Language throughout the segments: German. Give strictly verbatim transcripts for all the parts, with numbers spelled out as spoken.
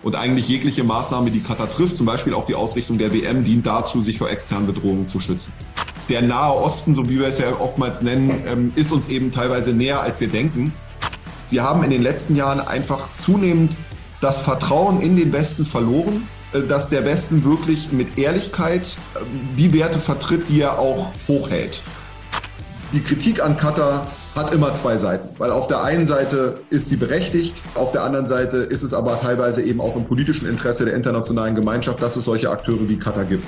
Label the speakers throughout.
Speaker 1: Und eigentlich jegliche Maßnahme, die Katar trifft, zum Beispiel auch die Ausrichtung der W M, dient dazu, sich vor externen Bedrohungen zu schützen. Der Nahe Osten, so wie wir es ja oftmals nennen, ist uns eben teilweise näher, als wir denken. Sie haben in den letzten Jahren einfach zunehmend das Vertrauen in den Westen verloren, dass der Westen wirklich mit Ehrlichkeit die Werte vertritt, die er auch hochhält. Die Kritik an Katar hat immer zwei Seiten, weil auf der einen Seite ist sie berechtigt, auf der anderen Seite ist es aber teilweise eben auch im politischen Interesse der internationalen Gemeinschaft, dass es solche Akteure wie Katar gibt.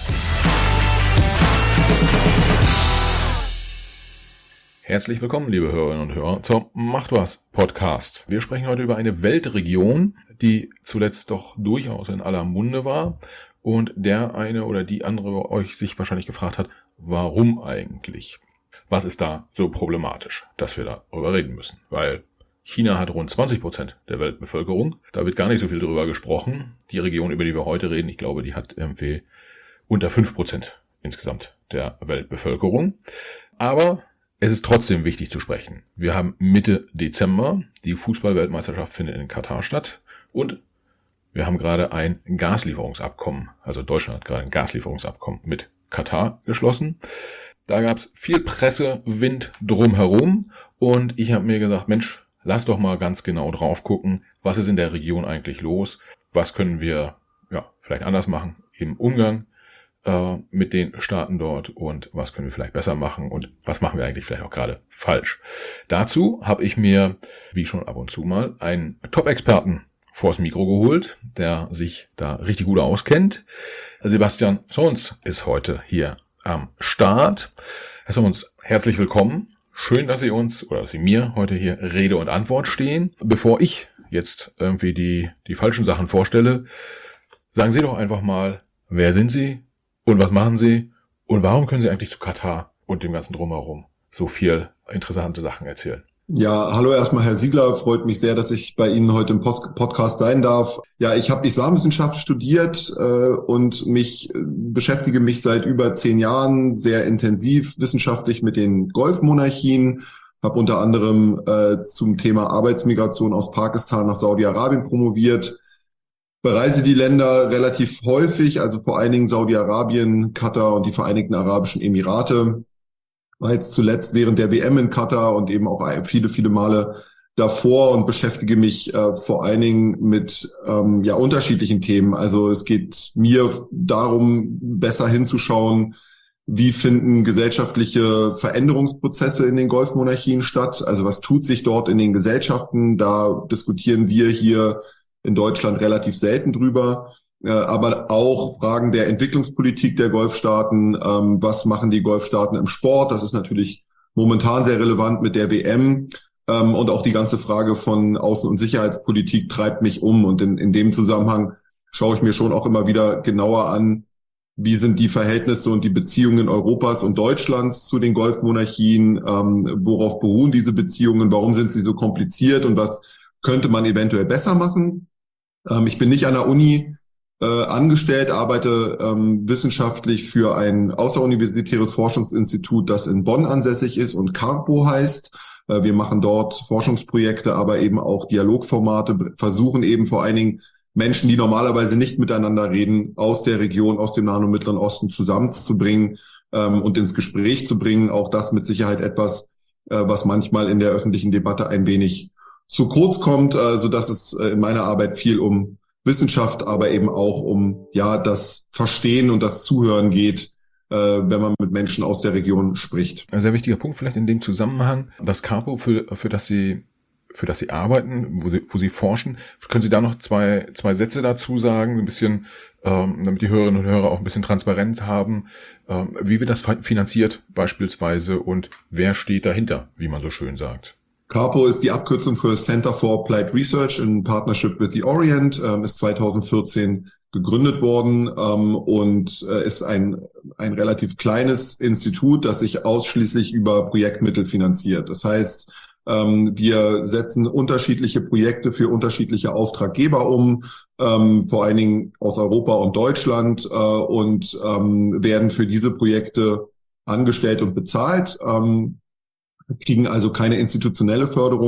Speaker 2: Herzlich willkommen, liebe Hörerinnen und Hörer, zum Macht was Podcast. Wir sprechen heute über eine Weltregion, die zuletzt doch durchaus in aller Munde war und der eine oder die andere euch sich wahrscheinlich gefragt hat, warum eigentlich? Was ist da so problematisch, dass wir darüber reden müssen? Weil China hat rund zwanzig Prozent der Weltbevölkerung. Da wird gar nicht so viel drüber gesprochen. Die Region, über die wir heute reden, ich glaube, die hat irgendwie unter fünf Prozent insgesamt der Weltbevölkerung. Aber es ist trotzdem wichtig zu sprechen. Wir haben Mitte Dezember. Die Fußball-Weltmeisterschaft findet in Katar statt. Und wir haben gerade ein Gaslieferungsabkommen, also Deutschland hat gerade ein Gaslieferungsabkommen mit Katar geschlossen. Da gab es viel Pressewind drumherum und ich habe mir gesagt, Mensch, lass doch mal ganz genau drauf gucken, was ist in der Region eigentlich los, was können wir ja vielleicht anders machen im Umgang äh, mit den Staaten dort und was können wir vielleicht besser machen und was machen wir eigentlich vielleicht auch gerade falsch. Dazu habe ich mir, wie schon ab und zu mal, einen Top-Experten vors Mikro geholt, der sich da richtig gut auskennt. Sebastian Sons ist heute hier am Start. Herr Sons, herzlich willkommen. Schön, dass Sie uns oder dass Sie mir heute hier Rede und Antwort stehen. Bevor ich jetzt irgendwie die, die falschen Sachen vorstelle, sagen Sie doch einfach mal, wer sind Sie und was machen Sie und warum können Sie eigentlich zu Katar und dem ganzen Drumherum so viel interessante Sachen erzählen?
Speaker 1: Ja, hallo erstmal Herr Siegler, freut mich sehr, dass ich bei Ihnen heute im Post- Podcast sein darf. Ja, ich habe Islamwissenschaft studiert äh, und mich äh, beschäftige mich seit über zehn Jahren sehr intensiv wissenschaftlich mit den Golfmonarchien, habe unter anderem äh, zum Thema Arbeitsmigration aus Pakistan nach Saudi-Arabien promoviert, bereise die Länder relativ häufig, also vor allen Dingen Saudi-Arabien, Katar und die Vereinigten Arabischen Emirate. War jetzt zuletzt während der W M in Katar und eben auch viele, viele Male davor und beschäftige mich äh, vor allen Dingen mit ähm, ja unterschiedlichen Themen. Also es geht mir darum, besser hinzuschauen, wie finden gesellschaftliche Veränderungsprozesse in den Golfmonarchien statt? Also was tut sich dort in den Gesellschaften? Da diskutieren wir hier in Deutschland relativ selten drüber. Aber auch Fragen der Entwicklungspolitik der Golfstaaten. Ähm, was machen die Golfstaaten im Sport? Das ist natürlich momentan sehr relevant mit der W M. Ähm, und auch die ganze Frage von Außen- und Sicherheitspolitik treibt mich um. Und in, in dem Zusammenhang schaue ich mir schon auch immer wieder genauer an, wie sind die Verhältnisse und die Beziehungen Europas und Deutschlands zu den Golfmonarchien? Ähm, worauf beruhen diese Beziehungen? Warum sind sie so kompliziert? Und was könnte man eventuell besser machen? Ähm, ich bin nicht an der Uni Äh, angestellt, arbeite ähm, wissenschaftlich für ein außeruniversitäres Forschungsinstitut, das in Bonn ansässig ist und CARPO heißt. Äh, wir machen dort Forschungsprojekte, aber eben auch Dialogformate, versuchen eben vor allen Dingen Menschen, die normalerweise nicht miteinander reden, aus der Region, aus dem Nahen und Mittleren Osten zusammenzubringen ähm, und ins Gespräch zu bringen. Auch das mit Sicherheit etwas, äh, was manchmal in der öffentlichen Debatte ein wenig zu kurz kommt, äh, sodass es äh, in meiner Arbeit viel um Wissenschaft, aber eben auch um ja das Verstehen und das Zuhören geht, äh, wenn man mit Menschen aus der Region spricht.
Speaker 2: Ein sehr wichtiger Punkt vielleicht in dem Zusammenhang, das CARPO, für, für das Sie für das Sie arbeiten, wo Sie, wo Sie forschen. Können Sie da noch zwei zwei Sätze dazu sagen, ein bisschen, ähm, damit die Hörerinnen und Hörer auch ein bisschen Transparenz haben, ähm, wie wird das finanziert beispielsweise und wer steht dahinter, wie man so schön sagt?
Speaker 1: CARPO ist die Abkürzung für Center for Applied Research in Partnership with the Orient, ähm, ist zweitausendvierzehn gegründet worden ähm, und äh, ist ein ein relativ kleines Institut, das sich ausschließlich über Projektmittel finanziert. Das heißt, ähm, wir setzen unterschiedliche Projekte für unterschiedliche Auftraggeber um, ähm, vor allen Dingen aus Europa und Deutschland äh, und ähm, werden für diese Projekte angestellt und bezahlt. Ähm, kriegen also keine institutionelle Förderung,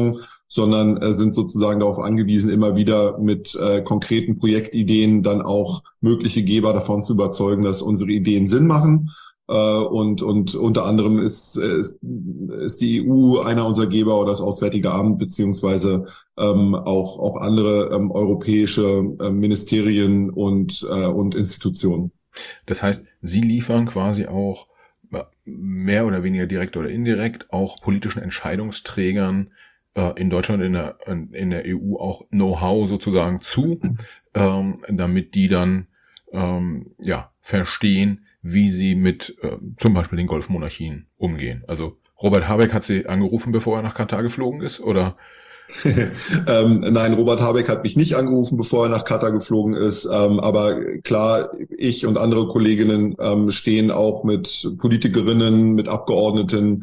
Speaker 1: sondern äh, sind sozusagen darauf angewiesen, immer wieder mit äh, konkreten Projektideen dann auch mögliche Geber davon zu überzeugen, dass unsere Ideen Sinn machen. Äh, und, und unter anderem ist, ist, ist die E U einer unserer Geber oder das Auswärtige Amt, beziehungsweise ähm, auch, auch andere ähm, europäische äh, Ministerien und, äh, und Institutionen.
Speaker 2: Das heißt, Sie liefern quasi auch mehr oder weniger direkt oder indirekt auch politischen Entscheidungsträgern äh, in Deutschland, in der, in der E U auch Know-how sozusagen zu, ähm, damit die dann ähm, ja verstehen, wie sie mit äh, zum Beispiel den Golfmonarchien umgehen. Also Robert Habeck hat Sie angerufen, bevor er nach Katar geflogen ist, oder?
Speaker 1: ähm, nein, Robert Habeck hat mich nicht angerufen, bevor er nach Katar geflogen ist. Ähm, aber klar, ich und andere Kolleginnen ähm, stehen auch mit Politikerinnen, mit Abgeordneten,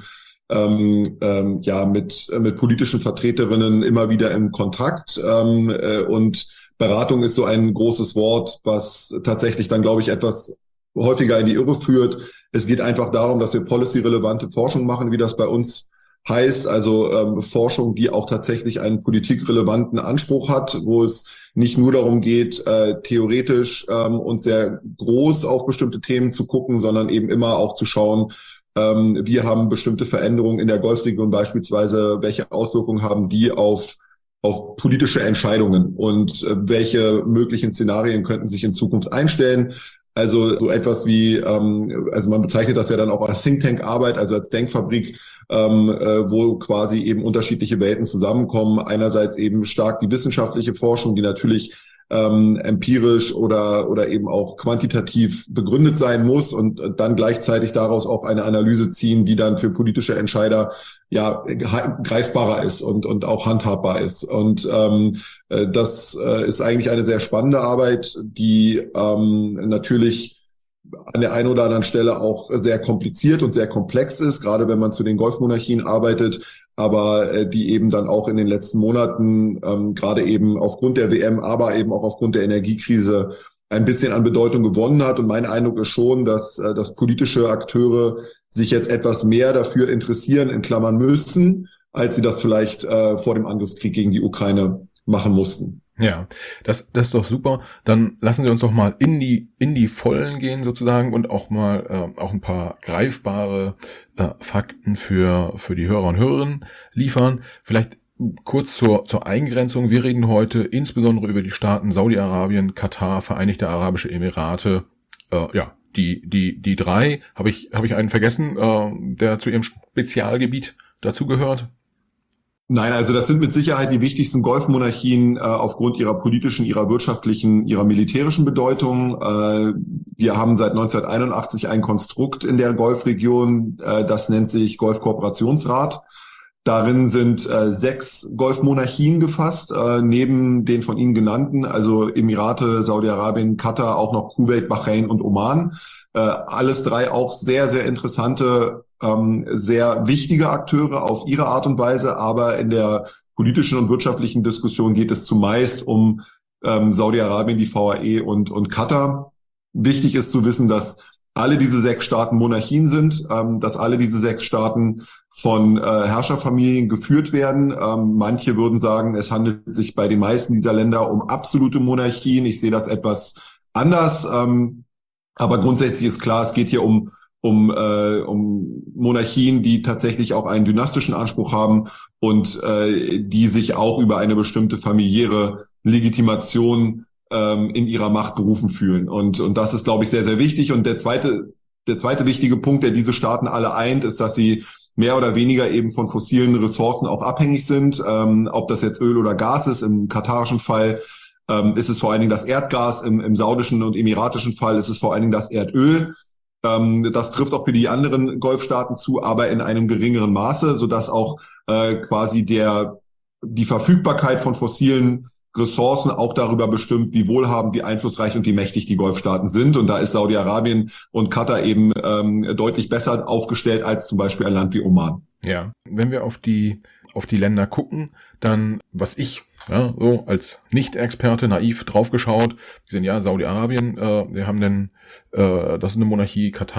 Speaker 1: ähm, ähm, ja, mit, mit politischen Vertreterinnen immer wieder in Kontakt. Ähm, äh, und Beratung ist so ein großes Wort, was tatsächlich dann, glaube ich, etwas häufiger in die Irre führt. Es geht einfach darum, dass wir policy-relevante Forschung machen, wie das bei uns heißt, also ähm, Forschung, die auch tatsächlich einen politikrelevanten Anspruch hat, wo es nicht nur darum geht, äh, theoretisch ähm, und sehr groß auf bestimmte Themen zu gucken, sondern eben immer auch zu schauen, ähm, wir haben bestimmte Veränderungen in der Golfregion beispielsweise, welche Auswirkungen haben die auf auf politische Entscheidungen und äh, welche möglichen Szenarien könnten sich in Zukunft einstellen. Also so etwas wie, ähm, also man bezeichnet das ja dann auch als Think Tank Arbeit, also als Denkfabrik, ähm, äh, wo quasi eben unterschiedliche Welten zusammenkommen. Einerseits eben stark die wissenschaftliche Forschung, die natürlich ähm, empirisch oder oder eben auch quantitativ begründet sein muss und dann gleichzeitig daraus auch eine Analyse ziehen, die dann für politische Entscheider ja greifbarer ist und und auch handhabbar ist. Und ähm, das äh, ist eigentlich eine sehr spannende Arbeit, die ähm, natürlich an der einen oder anderen Stelle auch sehr kompliziert und sehr komplex ist, gerade wenn man zu den Golfmonarchien arbeitet, aber äh, die eben dann auch in den letzten Monaten, ähm, gerade eben aufgrund der W M, aber eben auch aufgrund der Energiekrise ein bisschen an Bedeutung gewonnen hat. Und mein Eindruck ist schon, dass, äh, dass politische Akteure sich jetzt etwas mehr dafür interessieren, in Klammern müssen, als sie das vielleicht äh, vor dem Angriffskrieg gegen die Ukraine machen mussten.
Speaker 2: Ja, das, das ist doch super. Dann lassen Sie uns doch mal in die, in die Vollen gehen sozusagen und auch mal, äh, auch ein paar greifbare äh, Fakten für, für die Hörer und Hörerinnen liefern. Vielleicht kurz zur, zur Eingrenzung. Wir reden heute insbesondere über die Staaten Saudi-Arabien, Katar, Vereinigte Arabische Emirate, äh, ja, die, die, die drei. Habe ich, habe ich einen vergessen, äh, der zu Ihrem Spezialgebiet dazu gehört?
Speaker 1: Nein, also das sind mit Sicherheit die wichtigsten Golfmonarchien äh, aufgrund ihrer politischen, ihrer wirtschaftlichen, ihrer militärischen Bedeutung. Äh, wir haben seit neunzehnhunderteinundachtzig ein Konstrukt in der Golfregion, äh, das nennt sich Golfkooperationsrat. Darin sind äh, sechs Golfmonarchien gefasst, äh, neben den von Ihnen genannten, also Emirate, Saudi-Arabien, Katar, auch noch Kuwait, Bahrain und Oman. Äh, alles drei auch sehr, sehr interessante, ähm, sehr wichtige Akteure auf ihre Art und Weise, aber in der politischen und wirtschaftlichen Diskussion geht es zumeist um ähm, Saudi-Arabien, die V A E und, und Katar. Wichtig ist zu wissen, dass alle diese sechs Staaten Monarchien sind, ähm, dass alle diese sechs Staaten von äh, Herrscherfamilien geführt werden. Ähm, manche würden sagen, es handelt sich bei den meisten dieser Länder um absolute Monarchien. Ich sehe das etwas anders. Ähm, aber grundsätzlich ist klar, es geht hier um um äh, um Monarchien, die tatsächlich auch einen dynastischen Anspruch haben und äh, die sich auch über eine bestimmte familiäre Legitimation ähm, in ihrer Macht berufen fühlen. Und und das ist, glaube ich, sehr, sehr wichtig. Und der zweite der zweite wichtige Punkt, der diese Staaten alle eint, ist, dass sie mehr oder weniger eben von fossilen Ressourcen auch abhängig sind. Ähm, ob das jetzt Öl oder Gas ist, im katarischen Fall ähm, ist es vor allen Dingen das Erdgas, im, im saudischen und emiratischen Fall ist es vor allen Dingen das Erdöl. Ähm, das trifft auch für die anderen Golfstaaten zu, aber in einem geringeren Maße, sodass auch äh, quasi der die Verfügbarkeit von fossilen Ressourcen auch darüber bestimmt, wie wohlhabend, wie einflussreich und wie mächtig die Golfstaaten sind. Und da ist Saudi-Arabien und Katar eben ähm, deutlich besser aufgestellt als zum Beispiel ein Land wie Oman.
Speaker 2: Ja, wenn wir auf die auf die Länder gucken, dann, was ich ja, so als Nicht-Experte naiv draufgeschaut, wir sind ja Saudi-Arabien, äh, wir haben denn, äh, das ist eine Monarchie, Katar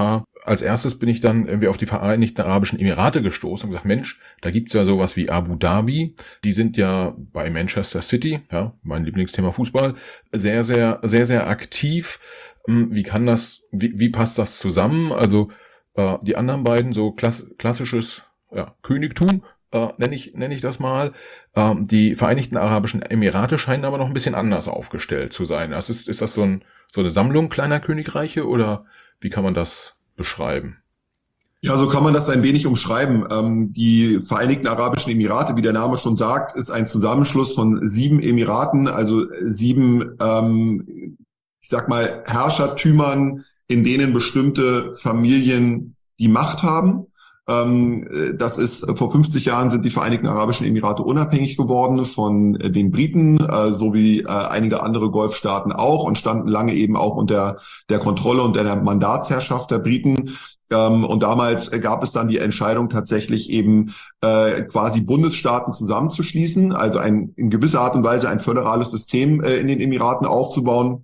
Speaker 2: als erstes bin ich dann irgendwie auf die Vereinigten Arabischen Emirate gestoßen und gesagt, Mensch, da gibt's ja sowas wie Abu Dhabi. Die sind ja bei Manchester City, ja, mein Lieblingsthema Fußball, sehr, sehr, sehr, sehr aktiv. Wie kann das, wie, wie passt das zusammen? Also äh, die anderen beiden, so klass, klassisches ja, Königtum, äh, nenne ich, nenne ich das mal. Ähm, die Vereinigten Arabischen Emirate scheinen aber noch ein bisschen anders aufgestellt zu sein. Das ist, ist das so, ein, so eine Sammlung kleiner Königreiche oder wie kann man das beschreiben?
Speaker 1: Ja, so kann man das ein wenig umschreiben. Ähm, die Vereinigten Arabischen Emirate, wie der Name schon sagt, ist ein Zusammenschluss von sieben Emiraten, also sieben, ähm, ich sag mal, Herrschertümern, in denen bestimmte Familien die Macht haben. Ähm, das ist, vor fünfzig Jahren sind die Vereinigten Arabischen Emirate unabhängig geworden von den Briten, äh, so wie äh, einige andere Golfstaaten auch, und standen lange eben auch unter der Kontrolle und der Mandatsherrschaft der Briten. Ähm, und damals gab es dann die Entscheidung, tatsächlich eben äh, quasi Bundesstaaten zusammenzuschließen, also ein, in gewisser Art und Weise ein föderales System äh, in den Emiraten aufzubauen,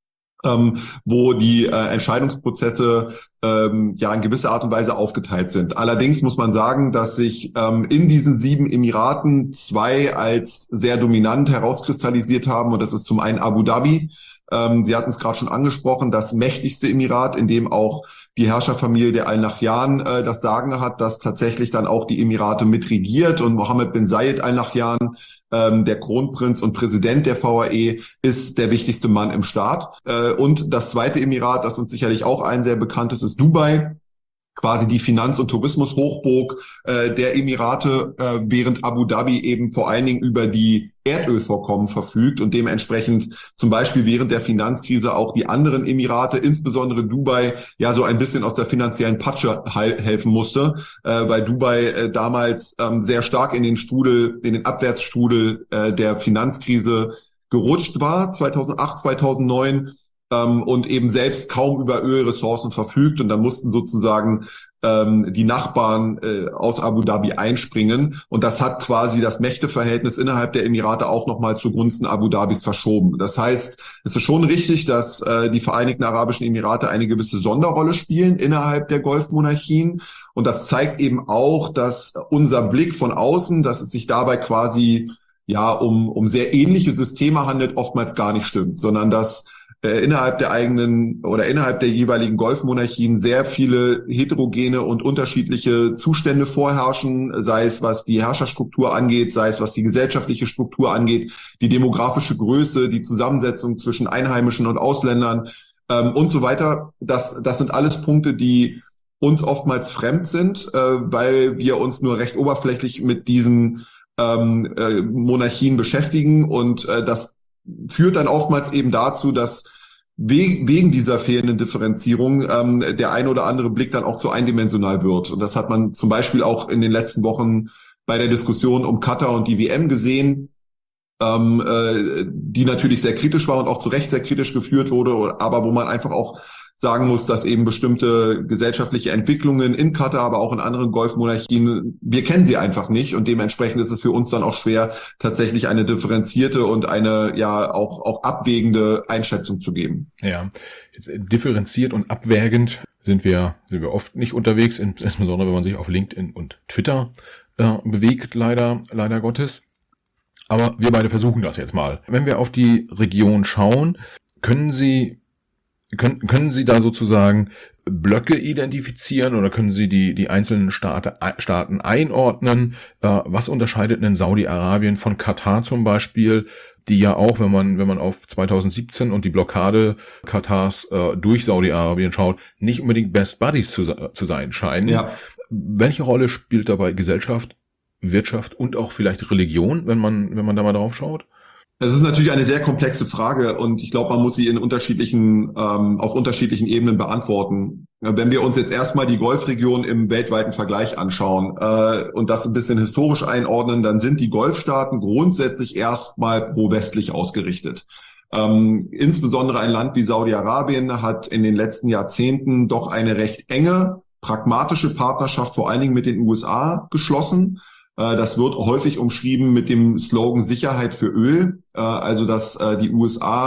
Speaker 1: ähm, wo die äh, Entscheidungsprozesse ähm, ja in gewisser Art und Weise aufgeteilt sind. Allerdings muss man sagen, dass sich ähm, in diesen sieben Emiraten zwei als sehr dominant herauskristallisiert haben, und das ist zum einen Abu Dhabi. Ähm, Sie hatten es gerade schon angesprochen, das mächtigste Emirat, in dem auch die Herrscherfamilie der Al Nahyan äh, das Sagen hat, dass tatsächlich dann auch die Emirate mitregiert, und Mohammed bin Zayed Al Nahyan, ähm, der Kronprinz und Präsident der V A E, ist der wichtigste Mann im Staat. Äh, und das zweite Emirat, das uns sicherlich auch ein sehr bekanntes ist, Dubai. Quasi die Finanz- und Tourismushochburg äh, der Emirate, äh, während Abu Dhabi eben vor allen Dingen über die Erdölvorkommen verfügt und dementsprechend zum Beispiel während der Finanzkrise auch die anderen Emirate, insbesondere Dubai, ja so ein bisschen aus der finanziellen Patsche he- helfen musste, äh, weil Dubai äh, damals ähm, sehr stark in den Strudel, in den Abwärtsstrudel äh, der Finanzkrise gerutscht war, zweitausendacht, zweitausendneun. Ähm, und eben selbst kaum über Ölressourcen verfügt. Und dann mussten sozusagen ähm, die Nachbarn äh, aus Abu Dhabi einspringen. Und das hat quasi das Mächteverhältnis innerhalb der Emirate auch nochmal zugunsten Abu Dhabis verschoben. Das heißt, es ist schon richtig, dass äh, die Vereinigten Arabischen Emirate eine gewisse Sonderrolle spielen innerhalb der Golfmonarchien. Und das zeigt eben auch, dass unser Blick von außen, dass es sich dabei quasi ja um, um sehr ähnliche Systeme handelt, oftmals gar nicht stimmt, sondern dass innerhalb der eigenen oder innerhalb der jeweiligen Golfmonarchien sehr viele heterogene und unterschiedliche Zustände vorherrschen, sei es was die Herrscherstruktur angeht, sei es was die gesellschaftliche Struktur angeht, die demografische Größe, die Zusammensetzung zwischen Einheimischen und Ausländern ähm, und so weiter. Das, das sind alles Punkte, die uns oftmals fremd sind, äh, weil wir uns nur recht oberflächlich mit diesen ähm, äh, Monarchien beschäftigen, und äh, das führt dann oftmals eben dazu, dass we- wegen dieser fehlenden Differenzierung ähm, der ein oder andere Blick dann auch zu eindimensional wird. Und das hat man zum Beispiel auch in den letzten Wochen bei der Diskussion um Katar und die W M gesehen, ähm, äh, die natürlich sehr kritisch war und auch zu Recht sehr kritisch geführt wurde, aber wo man einfach auch sagen muss, dass eben bestimmte gesellschaftliche Entwicklungen in Katar, aber auch in anderen Golfmonarchien, wir kennen sie einfach nicht, und dementsprechend ist es für uns dann auch schwer, tatsächlich eine differenzierte und eine ja auch auch abwägende Einschätzung zu geben.
Speaker 2: Ja, jetzt differenziert und abwägend sind wir sind wir oft nicht unterwegs, insbesondere wenn man sich auf LinkedIn und Twitter äh, bewegt, leider leider Gottes. Aber wir beide versuchen das jetzt mal. Wenn wir auf die Region schauen, können Sie Können, können Sie da sozusagen Blöcke identifizieren oder können Sie die, die einzelnen Staate, Staaten einordnen? Äh, was unterscheidet denn Saudi-Arabien von Katar zum Beispiel, die ja auch, wenn man, wenn man auf zweitausendsiebzehn und die Blockade Katars äh, durch Saudi-Arabien schaut, nicht unbedingt Best Buddies zu, zu sein scheinen?
Speaker 1: Ja.
Speaker 2: Welche Rolle spielt dabei Gesellschaft, Wirtschaft und auch vielleicht Religion, wenn man, wenn man da mal drauf schaut?
Speaker 1: Es ist natürlich eine sehr komplexe Frage, und ich glaube, man muss sie in unterschiedlichen, ähm, auf unterschiedlichen Ebenen beantworten. Wenn wir uns jetzt erstmal die Golfregion im weltweiten Vergleich anschauen äh, und das ein bisschen historisch einordnen, dann sind die Golfstaaten grundsätzlich erstmal pro-westlich ausgerichtet. Ähm, insbesondere ein Land wie Saudi-Arabien hat in den letzten Jahrzehnten doch eine recht enge, pragmatische Partnerschaft vor allen Dingen mit den U S A geschlossen. Das wird häufig umschrieben mit dem Slogan Sicherheit für Öl, also dass die U S A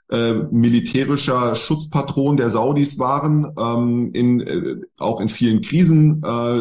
Speaker 1: äh, militärischer Schutzpatron der Saudis waren, ähm, in, äh, auch in vielen Krisen,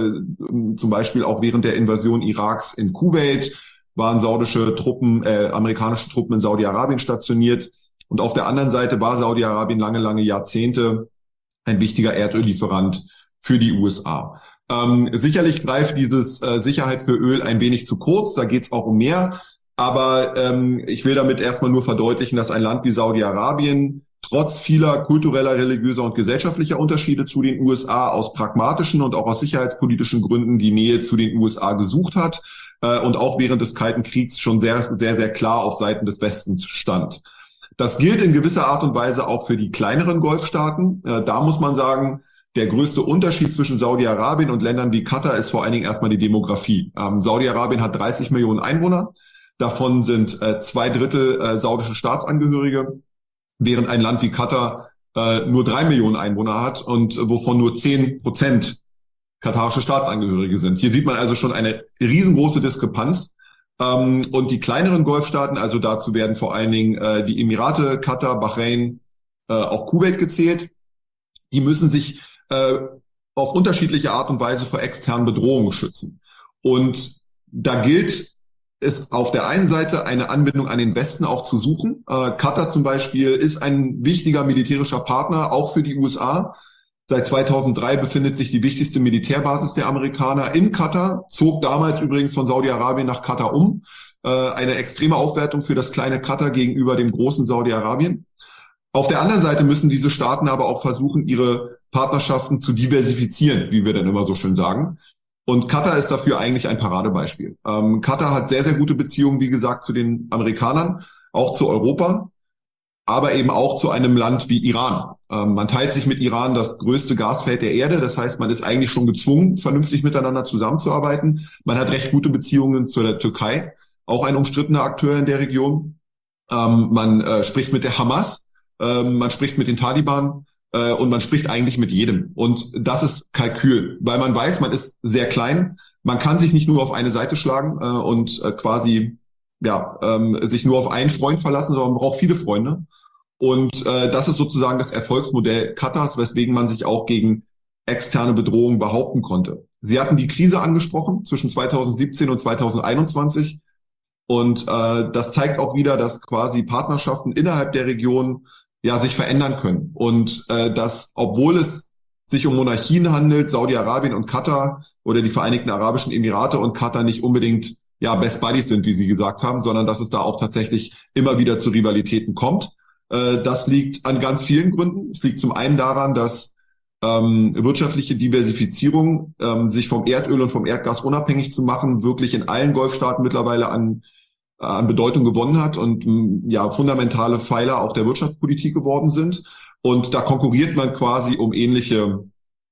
Speaker 1: äh, zum Beispiel auch während der Invasion Iraks in Kuwait waren saudische Truppen, äh, amerikanische Truppen in Saudi-Arabien stationiert. Und auf der anderen Seite war Saudi-Arabien lange, lange Jahrzehnte ein wichtiger Erdöllieferant für die U S A. Ähm, sicherlich greift dieses äh, Sicherheit für Öl ein wenig zu kurz, da geht es auch um mehr. Aber ähm, ich will damit erstmal nur verdeutlichen, dass ein Land wie Saudi-Arabien trotz vieler kultureller, religiöser und gesellschaftlicher Unterschiede zu den U S A aus pragmatischen und auch aus sicherheitspolitischen Gründen die Nähe zu den U S A gesucht hat äh, und auch während des Kalten Kriegs schon sehr, sehr, sehr klar auf Seiten des Westens stand. Das gilt in gewisser Art und Weise auch für die kleineren Golfstaaten. Äh, da muss man sagen, der größte Unterschied zwischen Saudi-Arabien und Ländern wie Katar ist vor allen Dingen erstmal die Demografie. Ähm, Saudi-Arabien hat dreißig Millionen Einwohner. Davon sind äh, zwei Drittel äh, saudische Staatsangehörige, während ein Land wie Katar äh, nur drei Millionen Einwohner hat und äh, wovon nur zehn Prozent katarische Staatsangehörige sind. Hier sieht man also schon eine riesengroße Diskrepanz. Ähm, und die kleineren Golfstaaten, also dazu werden vor allen Dingen äh, die Emirate, Katar, Bahrain, äh, auch Kuwait gezählt, die müssen sich äh, auf unterschiedliche Art und Weise vor externen Bedrohungen schützen. Und da gilt es auf der einen Seite eine Anbindung an den Westen auch zu suchen. Äh, Katar zum Beispiel ist ein wichtiger militärischer Partner, auch für die U S A. Seit zweitausenddrei befindet sich die wichtigste Militärbasis der Amerikaner in Katar, zog damals übrigens von Saudi-Arabien nach Katar um. Äh, eine extreme Aufwertung für das kleine Katar gegenüber dem großen Saudi-Arabien. Auf der anderen Seite müssen diese Staaten aber auch versuchen, ihre Partnerschaften zu diversifizieren, wie wir dann immer so schön sagen. Und Katar ist dafür eigentlich ein Paradebeispiel. Ähm, Katar hat sehr, sehr gute Beziehungen, wie gesagt, zu den Amerikanern, auch zu Europa, aber eben auch zu einem Land wie Iran. Ähm, man teilt sich mit Iran das größte Gasfeld der Erde. Das heißt, man ist eigentlich schon gezwungen, vernünftig miteinander zusammenzuarbeiten. Man hat recht gute Beziehungen zu der Türkei, auch ein umstrittener Akteur in der Region. Ähm, man äh, spricht mit der Hamas, ähm, man spricht mit den Taliban. Und man spricht eigentlich mit jedem. Und das ist Kalkül, weil man weiß, man ist sehr klein. Man kann sich nicht nur auf eine Seite schlagen äh, und äh, quasi ja ähm, sich nur auf einen Freund verlassen, sondern man braucht viele Freunde. Und äh, das ist sozusagen das Erfolgsmodell Katars, weswegen man sich auch gegen externe Bedrohungen behaupten konnte. Sie hatten die Krise angesprochen zwischen zweitausendsiebzehn und zweitausendeinundzwanzig. Und äh, das zeigt auch wieder, dass quasi Partnerschaften innerhalb der Region ja sich verändern können. Und äh, dass, obwohl es sich um Monarchien handelt, Saudi-Arabien und Katar oder die Vereinigten Arabischen Emirate und Katar nicht unbedingt ja Best Buddies sind, wie Sie gesagt haben, sondern dass es da auch tatsächlich immer wieder zu Rivalitäten kommt. Äh, das liegt an ganz vielen Gründen. Es liegt zum einen daran, dass ähm, wirtschaftliche Diversifizierung, ähm, sich vom Erdöl und vom Erdgas unabhängig zu machen, wirklich in allen Golfstaaten mittlerweile an an Bedeutung gewonnen hat und ja fundamentale Pfeiler auch der Wirtschaftspolitik geworden sind. Und da konkurriert man quasi um ähnliche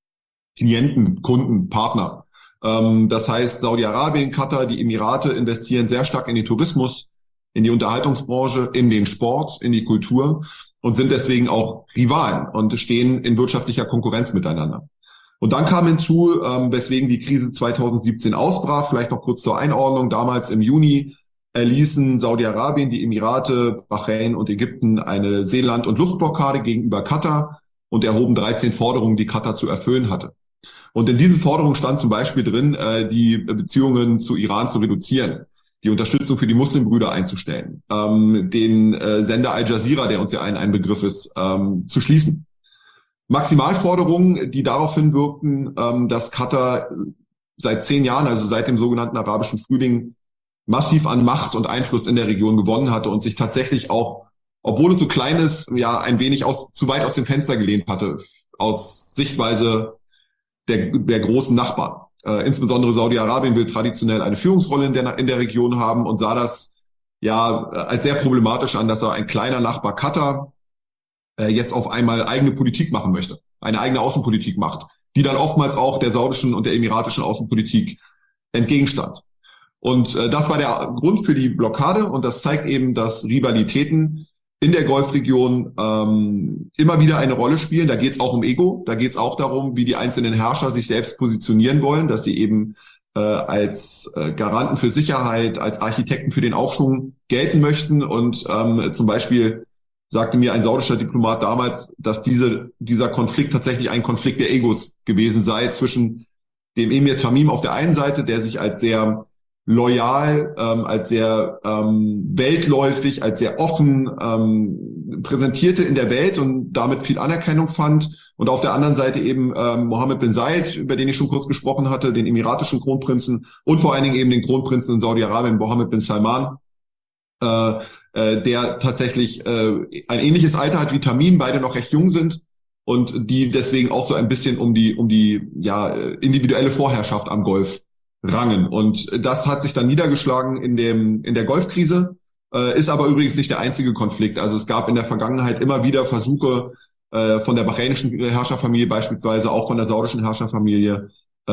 Speaker 1: Klienten, Kunden, Partner. Ähm, das heißt, Saudi-Arabien, Katar, die Emirate investieren sehr stark in den Tourismus, in die Unterhaltungsbranche, in den Sport, in die Kultur und sind deswegen auch Rivalen und stehen in wirtschaftlicher Konkurrenz miteinander. Und dann kam hinzu, ähm, weswegen die Krise zweitausendsiebzehn ausbrach, vielleicht noch kurz zur Einordnung, damals im Juni erließen Saudi-Arabien, die Emirate, Bahrain und Ägypten eine Seeland- und Luftblockade gegenüber Katar und erhoben dreizehn Forderungen, die Katar zu erfüllen hatte. Und in diesen Forderungen stand zum Beispiel drin, die Beziehungen zu Iran zu reduzieren, die Unterstützung für die Muslimbrüder einzustellen, den Sender Al Jazeera, der uns ja ein, ein Begriff ist, zu schließen. Maximalforderungen, die daraufhin wirkten, dass Katar seit zehn Jahren, also seit dem sogenannten arabischen Frühling, massiv an Macht und Einfluss in der Region gewonnen hatte und sich tatsächlich auch, obwohl es so klein ist, ja ein wenig aus, zu weit aus dem Fenster gelehnt hatte, aus Sichtweise der, der großen Nachbarn. Äh, insbesondere Saudi-Arabien will traditionell eine Führungsrolle in der, in der Region haben und sah das ja als sehr problematisch an, dass er ein kleiner Nachbar Katar äh, jetzt auf einmal eigene Politik machen möchte, eine eigene Außenpolitik macht, die dann oftmals auch der saudischen und der emiratischen Außenpolitik entgegenstand. Und äh, das war der Grund für die Blockade und das zeigt eben, dass Rivalitäten in der Golfregion ähm, immer wieder eine Rolle spielen. Da geht es auch um Ego, da geht es auch darum, wie die einzelnen Herrscher sich selbst positionieren wollen, dass sie eben äh, als äh, Garanten für Sicherheit, als Architekten für den Aufschwung gelten möchten und ähm, zum Beispiel sagte mir ein saudischer Diplomat damals, dass diese, dieser Konflikt tatsächlich ein Konflikt der Egos gewesen sei zwischen dem Emir Tamim auf der einen Seite, der sich als sehr loyal, ähm, als sehr ähm, weltläufig, als sehr offen ähm, präsentierte in der Welt und damit viel Anerkennung fand. Und auf der anderen Seite eben ähm, Mohammed bin Zayed, über den ich schon kurz gesprochen hatte, den emiratischen Kronprinzen und vor allen Dingen eben den Kronprinzen in Saudi-Arabien, Mohammed bin Salman, äh, äh, der tatsächlich äh, ein ähnliches Alter hat wie Tamim, beide noch recht jung sind und die deswegen auch so ein bisschen um die um die ja individuelle Vorherrschaft am Golf rangen. Und das hat sich dann niedergeschlagen in dem in der Golfkrise, äh, ist aber übrigens nicht der einzige Konflikt. Also es gab in der Vergangenheit immer wieder Versuche äh, von der bahrainischen Herrscherfamilie beispielsweise, auch von der saudischen Herrscherfamilie,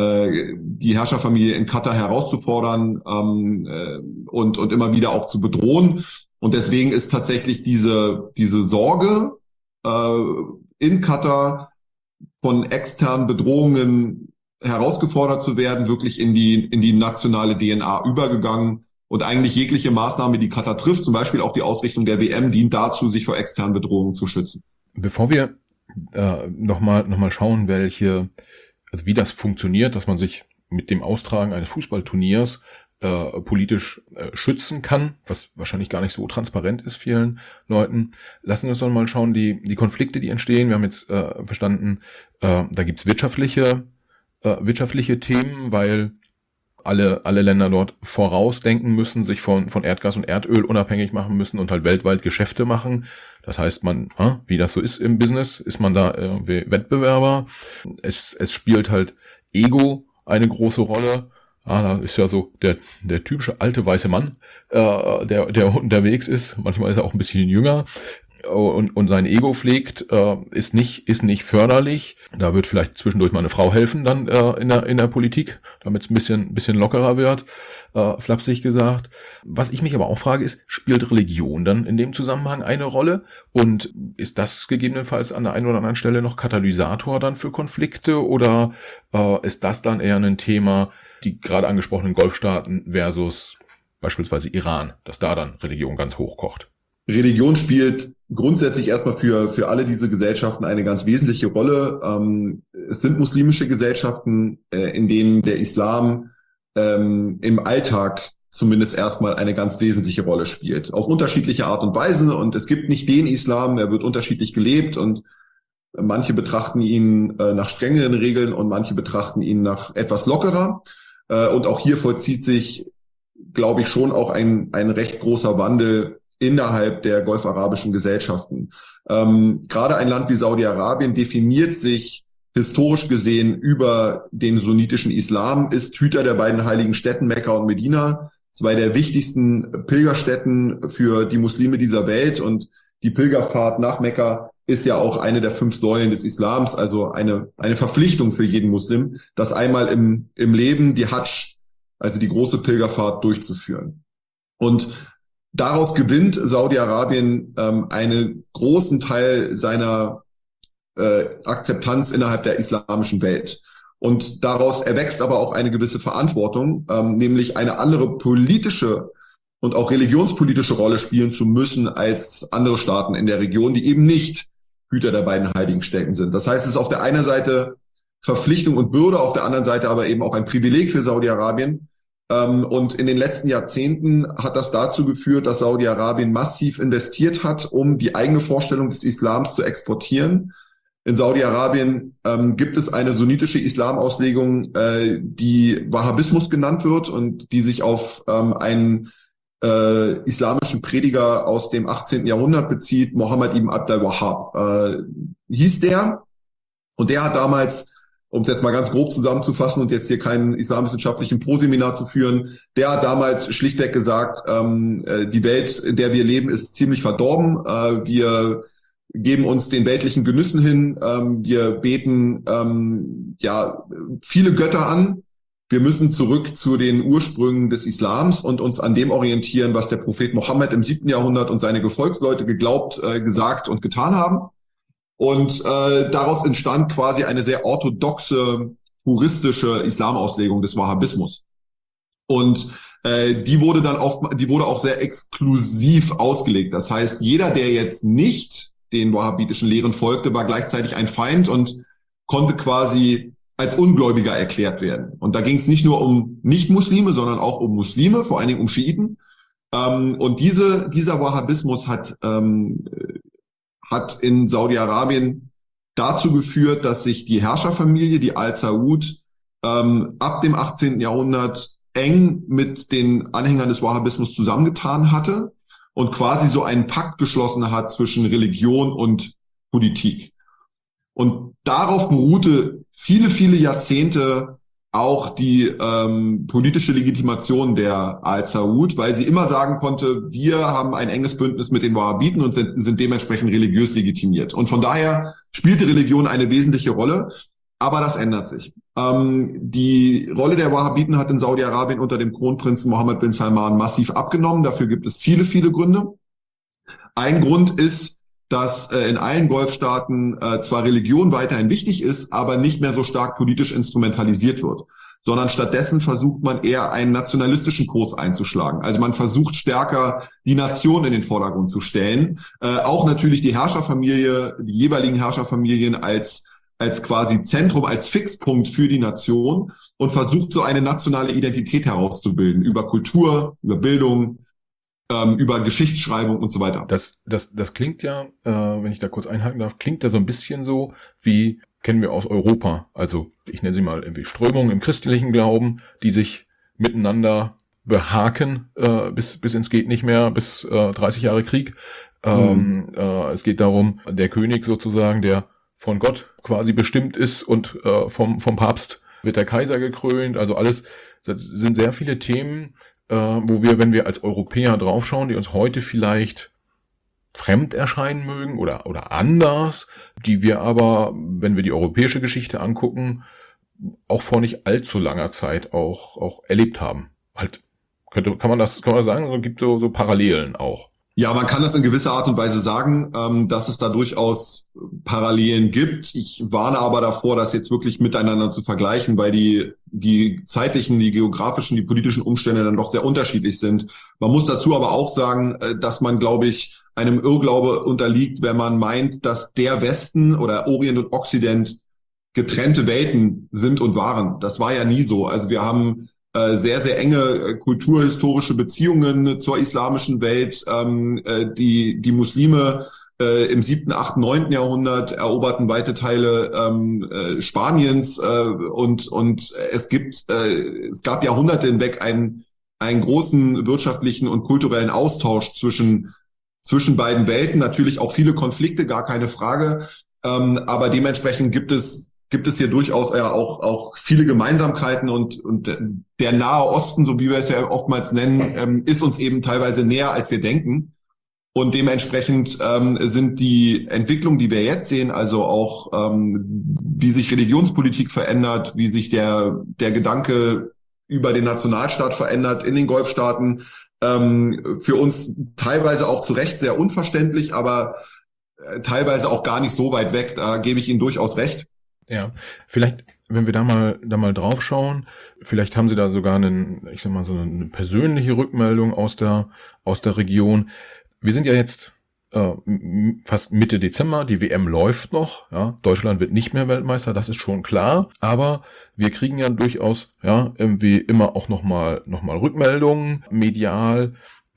Speaker 1: die Herrscherfamilie in Katar herauszufordern ähm, äh, und und immer wieder auch zu bedrohen. Und deswegen ist tatsächlich diese diese Sorge äh, in Katar von externen Bedrohungen herausgefordert zu werden, wirklich in die in die nationale D N A übergegangen. Und eigentlich jegliche Maßnahme, die Katar trifft, zum Beispiel auch die Ausrichtung der W M, dient dazu, sich vor externen Bedrohungen zu schützen.
Speaker 2: Bevor wir äh, nochmal noch mal schauen, welche Also wie das funktioniert, dass man sich mit dem Austragen eines Fußballturniers äh, politisch äh, schützen kann, was wahrscheinlich gar nicht so transparent ist vielen Leuten. Lassen wir uns doch mal schauen, die die Konflikte, die entstehen. Wir haben jetzt äh, verstanden, äh, da gibt's wirtschaftliche äh, wirtschaftliche Themen, weil alle alle Länder dort vorausdenken müssen, sich von von Erdgas und Erdöl unabhängig machen müssen und halt weltweit Geschäfte machen. Das heißt, man, wie das so ist im Business, ist man da irgendwie Wettbewerber. Es, es spielt halt Ego eine große Rolle. Ah, da ist ja so der, der typische alte weiße Mann, äh, der, der unterwegs ist. Manchmal ist er auch ein bisschen jünger und, und sein Ego pflegt, äh, ist nicht, ist nicht förderlich. Da wird vielleicht zwischendurch mal eine Frau helfen dann äh, in der, in der Politik, damit es ein bisschen, bisschen lockerer wird, äh, flapsig gesagt. Was ich mich aber auch frage ist, spielt Religion dann in dem Zusammenhang eine Rolle? Und ist das gegebenenfalls an der einen oder anderen Stelle noch Katalysator dann für Konflikte? Oder äh, ist das dann eher ein Thema, die gerade angesprochenen Golfstaaten versus beispielsweise Iran, dass da dann Religion ganz hoch kocht?
Speaker 1: Religion spielt grundsätzlich erstmal für für alle diese Gesellschaften eine ganz wesentliche Rolle. Ähm, es sind muslimische Gesellschaften, äh, in denen der Islam ähm, im Alltag zumindest erstmal eine ganz wesentliche Rolle spielt. Auf unterschiedliche Art und Weise. Und es gibt nicht den Islam, er wird unterschiedlich gelebt und manche betrachten ihn äh, nach strengeren Regeln und manche betrachten ihn nach etwas lockerer. Äh, und auch hier vollzieht sich, glaube ich, schon auch ein ein recht großer Wandel innerhalb der golfarabischen Gesellschaften. Ähm, gerade ein Land wie Saudi-Arabien definiert sich historisch gesehen über den sunnitischen Islam, ist Hüter der beiden heiligen Städten Mekka und Medina, zwei der wichtigsten Pilgerstätten für die Muslime dieser Welt. Und die Pilgerfahrt nach Mekka ist ja auch eine der fünf Säulen des Islams, also eine eine Verpflichtung für jeden Muslim, das einmal im im Leben die Hadsch, also die große Pilgerfahrt, durchzuführen. Und daraus gewinnt Saudi-Arabien ähm, einen großen Teil seiner äh, Akzeptanz innerhalb der islamischen Welt. Und daraus erwächst aber auch eine gewisse Verantwortung, ähm, nämlich eine andere politische und auch religionspolitische Rolle spielen zu müssen als andere Staaten in der Region, die eben nicht Hüter der beiden heiligen Städten sind. Das heißt, es ist auf der einen Seite Verpflichtung und Bürde, auf der anderen Seite aber eben auch ein Privileg für Saudi-Arabien. Und in den letzten Jahrzehnten hat das dazu geführt, dass Saudi-Arabien massiv investiert hat, um die eigene Vorstellung des Islams zu exportieren. In Saudi-Arabien ähm, gibt es eine sunnitische Islamauslegung, äh, die Wahhabismus genannt wird und die sich auf ähm, einen äh, islamischen Prediger aus dem achtzehnten Jahrhundert bezieht, Mohammed ibn Abd al-Wahhab äh, hieß der. Und der hat damals, um es jetzt mal ganz grob zusammenzufassen und jetzt hier keinen islamwissenschaftlichen Proseminar zu führen, der hat damals schlichtweg gesagt, ähm, die Welt, in der wir leben, ist ziemlich verdorben. Äh, wir geben uns den weltlichen Genüssen hin. Ähm, wir beten ähm, ja viele Götter an. Wir müssen zurück zu den Ursprüngen des Islams und uns an dem orientieren, was der Prophet Mohammed im siebten Jahrhundert und seine Gefolgsleute geglaubt, äh, gesagt und getan haben. Und äh, daraus entstand quasi eine sehr orthodoxe, puristische Islamauslegung des Wahhabismus. Und äh, die wurde dann oft, die wurde auch sehr exklusiv ausgelegt. Das heißt, jeder, der jetzt nicht den wahhabitischen Lehren folgte, war gleichzeitig ein Feind und konnte quasi als Ungläubiger erklärt werden. Und da ging es nicht nur um Nicht-Muslime, sondern auch um Muslime, vor allen Dingen um Schiiten. Ähm, und diese, dieser Wahhabismus hat, ähm, hat in Saudi-Arabien dazu geführt, dass sich die Herrscherfamilie, die Al Saud, ähm, ab dem achtzehnten Jahrhundert eng mit den Anhängern des Wahhabismus zusammengetan hatte und quasi so einen Pakt geschlossen hat zwischen Religion und Politik. Und darauf beruhte viele, viele Jahrzehnte auch die ähm, politische Legitimation der Al Saud, weil sie immer sagen konnte, wir haben ein enges Bündnis mit den Wahhabiten und sind, sind dementsprechend religiös legitimiert. Und von daher spielte Religion eine wesentliche Rolle, aber das ändert sich. Ähm, die Rolle der Wahhabiten hat in Saudi-Arabien unter dem Kronprinzen Mohammed bin Salman massiv abgenommen. Dafür gibt es viele, viele Gründe. Ein Grund ist, dass äh, in allen Golfstaaten äh, zwar Religion weiterhin wichtig ist, aber nicht mehr so stark politisch instrumentalisiert wird, sondern stattdessen versucht man eher einen nationalistischen Kurs einzuschlagen. Also man versucht stärker die Nation in den Vordergrund zu stellen, äh, auch natürlich die Herrscherfamilie, die jeweiligen Herrscherfamilien als als quasi Zentrum, als Fixpunkt für die Nation und versucht so eine nationale Identität herauszubilden über Kultur, über Bildung, über Geschichtsschreibung und so weiter.
Speaker 2: Das, das, das klingt ja, äh, wenn ich da kurz einhaken darf, klingt ja so ein bisschen so, wie kennen wir aus Europa. Also ich nenne sie mal irgendwie Strömungen im christlichen Glauben, die sich miteinander behaken, äh, bis, bis ins geht nicht mehr, bis äh, dreißig Jahre Krieg. Ähm, mhm. äh, es geht darum, der König sozusagen, der von Gott quasi bestimmt ist und äh, vom, vom Papst wird der Kaiser gekrönt. Also alles, das sind sehr viele Themen, äh, wo wir, wenn wir als Europäer draufschauen, die uns heute vielleicht fremd erscheinen mögen oder, oder anders, die wir aber, wenn wir die europäische Geschichte angucken, auch vor nicht allzu langer Zeit auch, auch erlebt haben. Halt, könnte, kann man das, kann man das sagen? Es gibt so, so Parallelen auch.
Speaker 1: Ja, man kann das in gewisser Art und Weise sagen, ähm, dass es da durchaus Parallelen gibt. Ich warne aber davor, das jetzt wirklich miteinander zu vergleichen, weil die, die zeitlichen, die geografischen, die politischen Umstände dann doch sehr unterschiedlich sind. Man muss dazu aber auch sagen, äh, dass man, glaube ich, einem Irrglaube unterliegt, wenn man meint, dass der Westen oder Orient und Okzident getrennte Welten sind und waren. Das war ja nie so. Also wir haben sehr, sehr enge kulturhistorische Beziehungen zur islamischen Welt. Die, die Muslime im siebten, achten, neunten Jahrhundert eroberten weite Teile Spaniens und, und es gibt, es gab Jahrhunderte hinweg einen, einen großen wirtschaftlichen und kulturellen Austausch zwischen, zwischen beiden Welten. Natürlich auch viele Konflikte, gar keine Frage. Aber dementsprechend gibt es gibt es hier durchaus ja auch, auch viele Gemeinsamkeiten und, und der Nahe Osten, so wie wir es ja oftmals nennen, ähm, ist uns eben teilweise näher, als wir denken. Und dementsprechend ähm, sind die Entwicklungen, die wir jetzt sehen, also auch ähm, wie sich Religionspolitik verändert, wie sich der, der Gedanke über den Nationalstaat verändert in den Golfstaaten, ähm, für uns teilweise auch zu Recht sehr unverständlich, aber äh, teilweise auch gar nicht so weit weg. Da gebe ich Ihnen durchaus recht.
Speaker 2: Ja, vielleicht, wenn wir da mal, da mal drauf schauen, vielleicht haben Sie da sogar einen, ich sag mal, so eine persönliche Rückmeldung aus der, aus der Region. Wir sind ja jetzt äh, fast Mitte Dezember, die W M läuft noch, ja, Deutschland wird nicht mehr Weltmeister, das ist schon klar, aber wir kriegen ja durchaus, ja, irgendwie immer auch nochmal, noch mal Rückmeldungen, medial.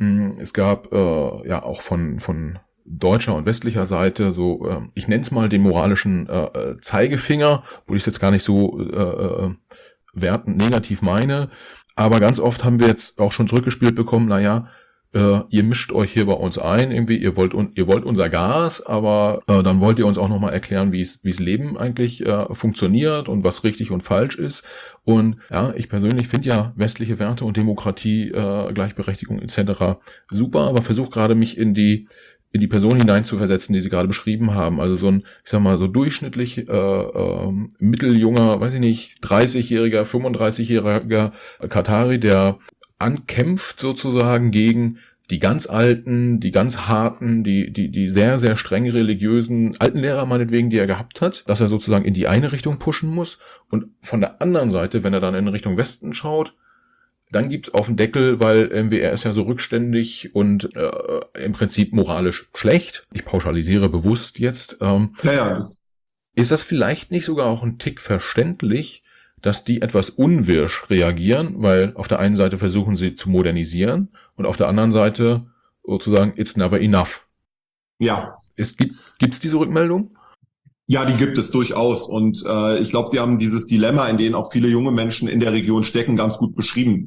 Speaker 2: Es gab, äh, ja, auch von, von deutscher und westlicher Seite so, äh, ich nenne es mal den moralischen äh, Zeigefinger, wo ich es jetzt gar nicht so äh, wertend negativ meine, aber ganz oft haben wir jetzt auch schon zurückgespielt bekommen, naja, äh, ihr mischt euch hier bei uns ein, irgendwie, ihr wollt un- ihr wollt unser Gas, aber äh, dann wollt ihr uns auch nochmal erklären, wie es wie es Leben eigentlich äh, funktioniert und was richtig und falsch ist. Und ja, ich persönlich finde ja westliche Werte und Demokratie, äh, Gleichberechtigung et cetera super, aber versuche gerade mich in die in die Person hineinzuversetzen, die Sie gerade beschrieben haben. Also so ein, ich sag mal, so durchschnittlich äh, äh, mitteljunger, weiß ich nicht, dreißigjähriger, fünfunddreißigjähriger Katari, der ankämpft sozusagen gegen die ganz alten, die ganz harten, die die die sehr, sehr streng religiösen alten Lehrer meinetwegen, die er gehabt hat, dass er sozusagen in die eine Richtung pushen muss. Und von der anderen Seite, wenn er dann in Richtung Westen schaut, Dann gibt's auf den Deckel, weil irgendwie er ist ja so rückständig und äh, im Prinzip moralisch schlecht. Ich pauschalisiere bewusst jetzt. Ähm,
Speaker 1: ja, ja, das
Speaker 2: ist das vielleicht nicht sogar auch ein Tick verständlich, dass die etwas unwirsch reagieren, weil auf der einen Seite versuchen sie zu modernisieren und auf der anderen Seite sozusagen it's never enough.
Speaker 1: Ja.
Speaker 2: Es gibt gibt's diese Rückmeldung?
Speaker 1: Ja, die gibt es durchaus. Und äh, ich glaube, Sie haben dieses Dilemma, in dem auch viele junge Menschen in der Region stecken, ganz gut beschrieben.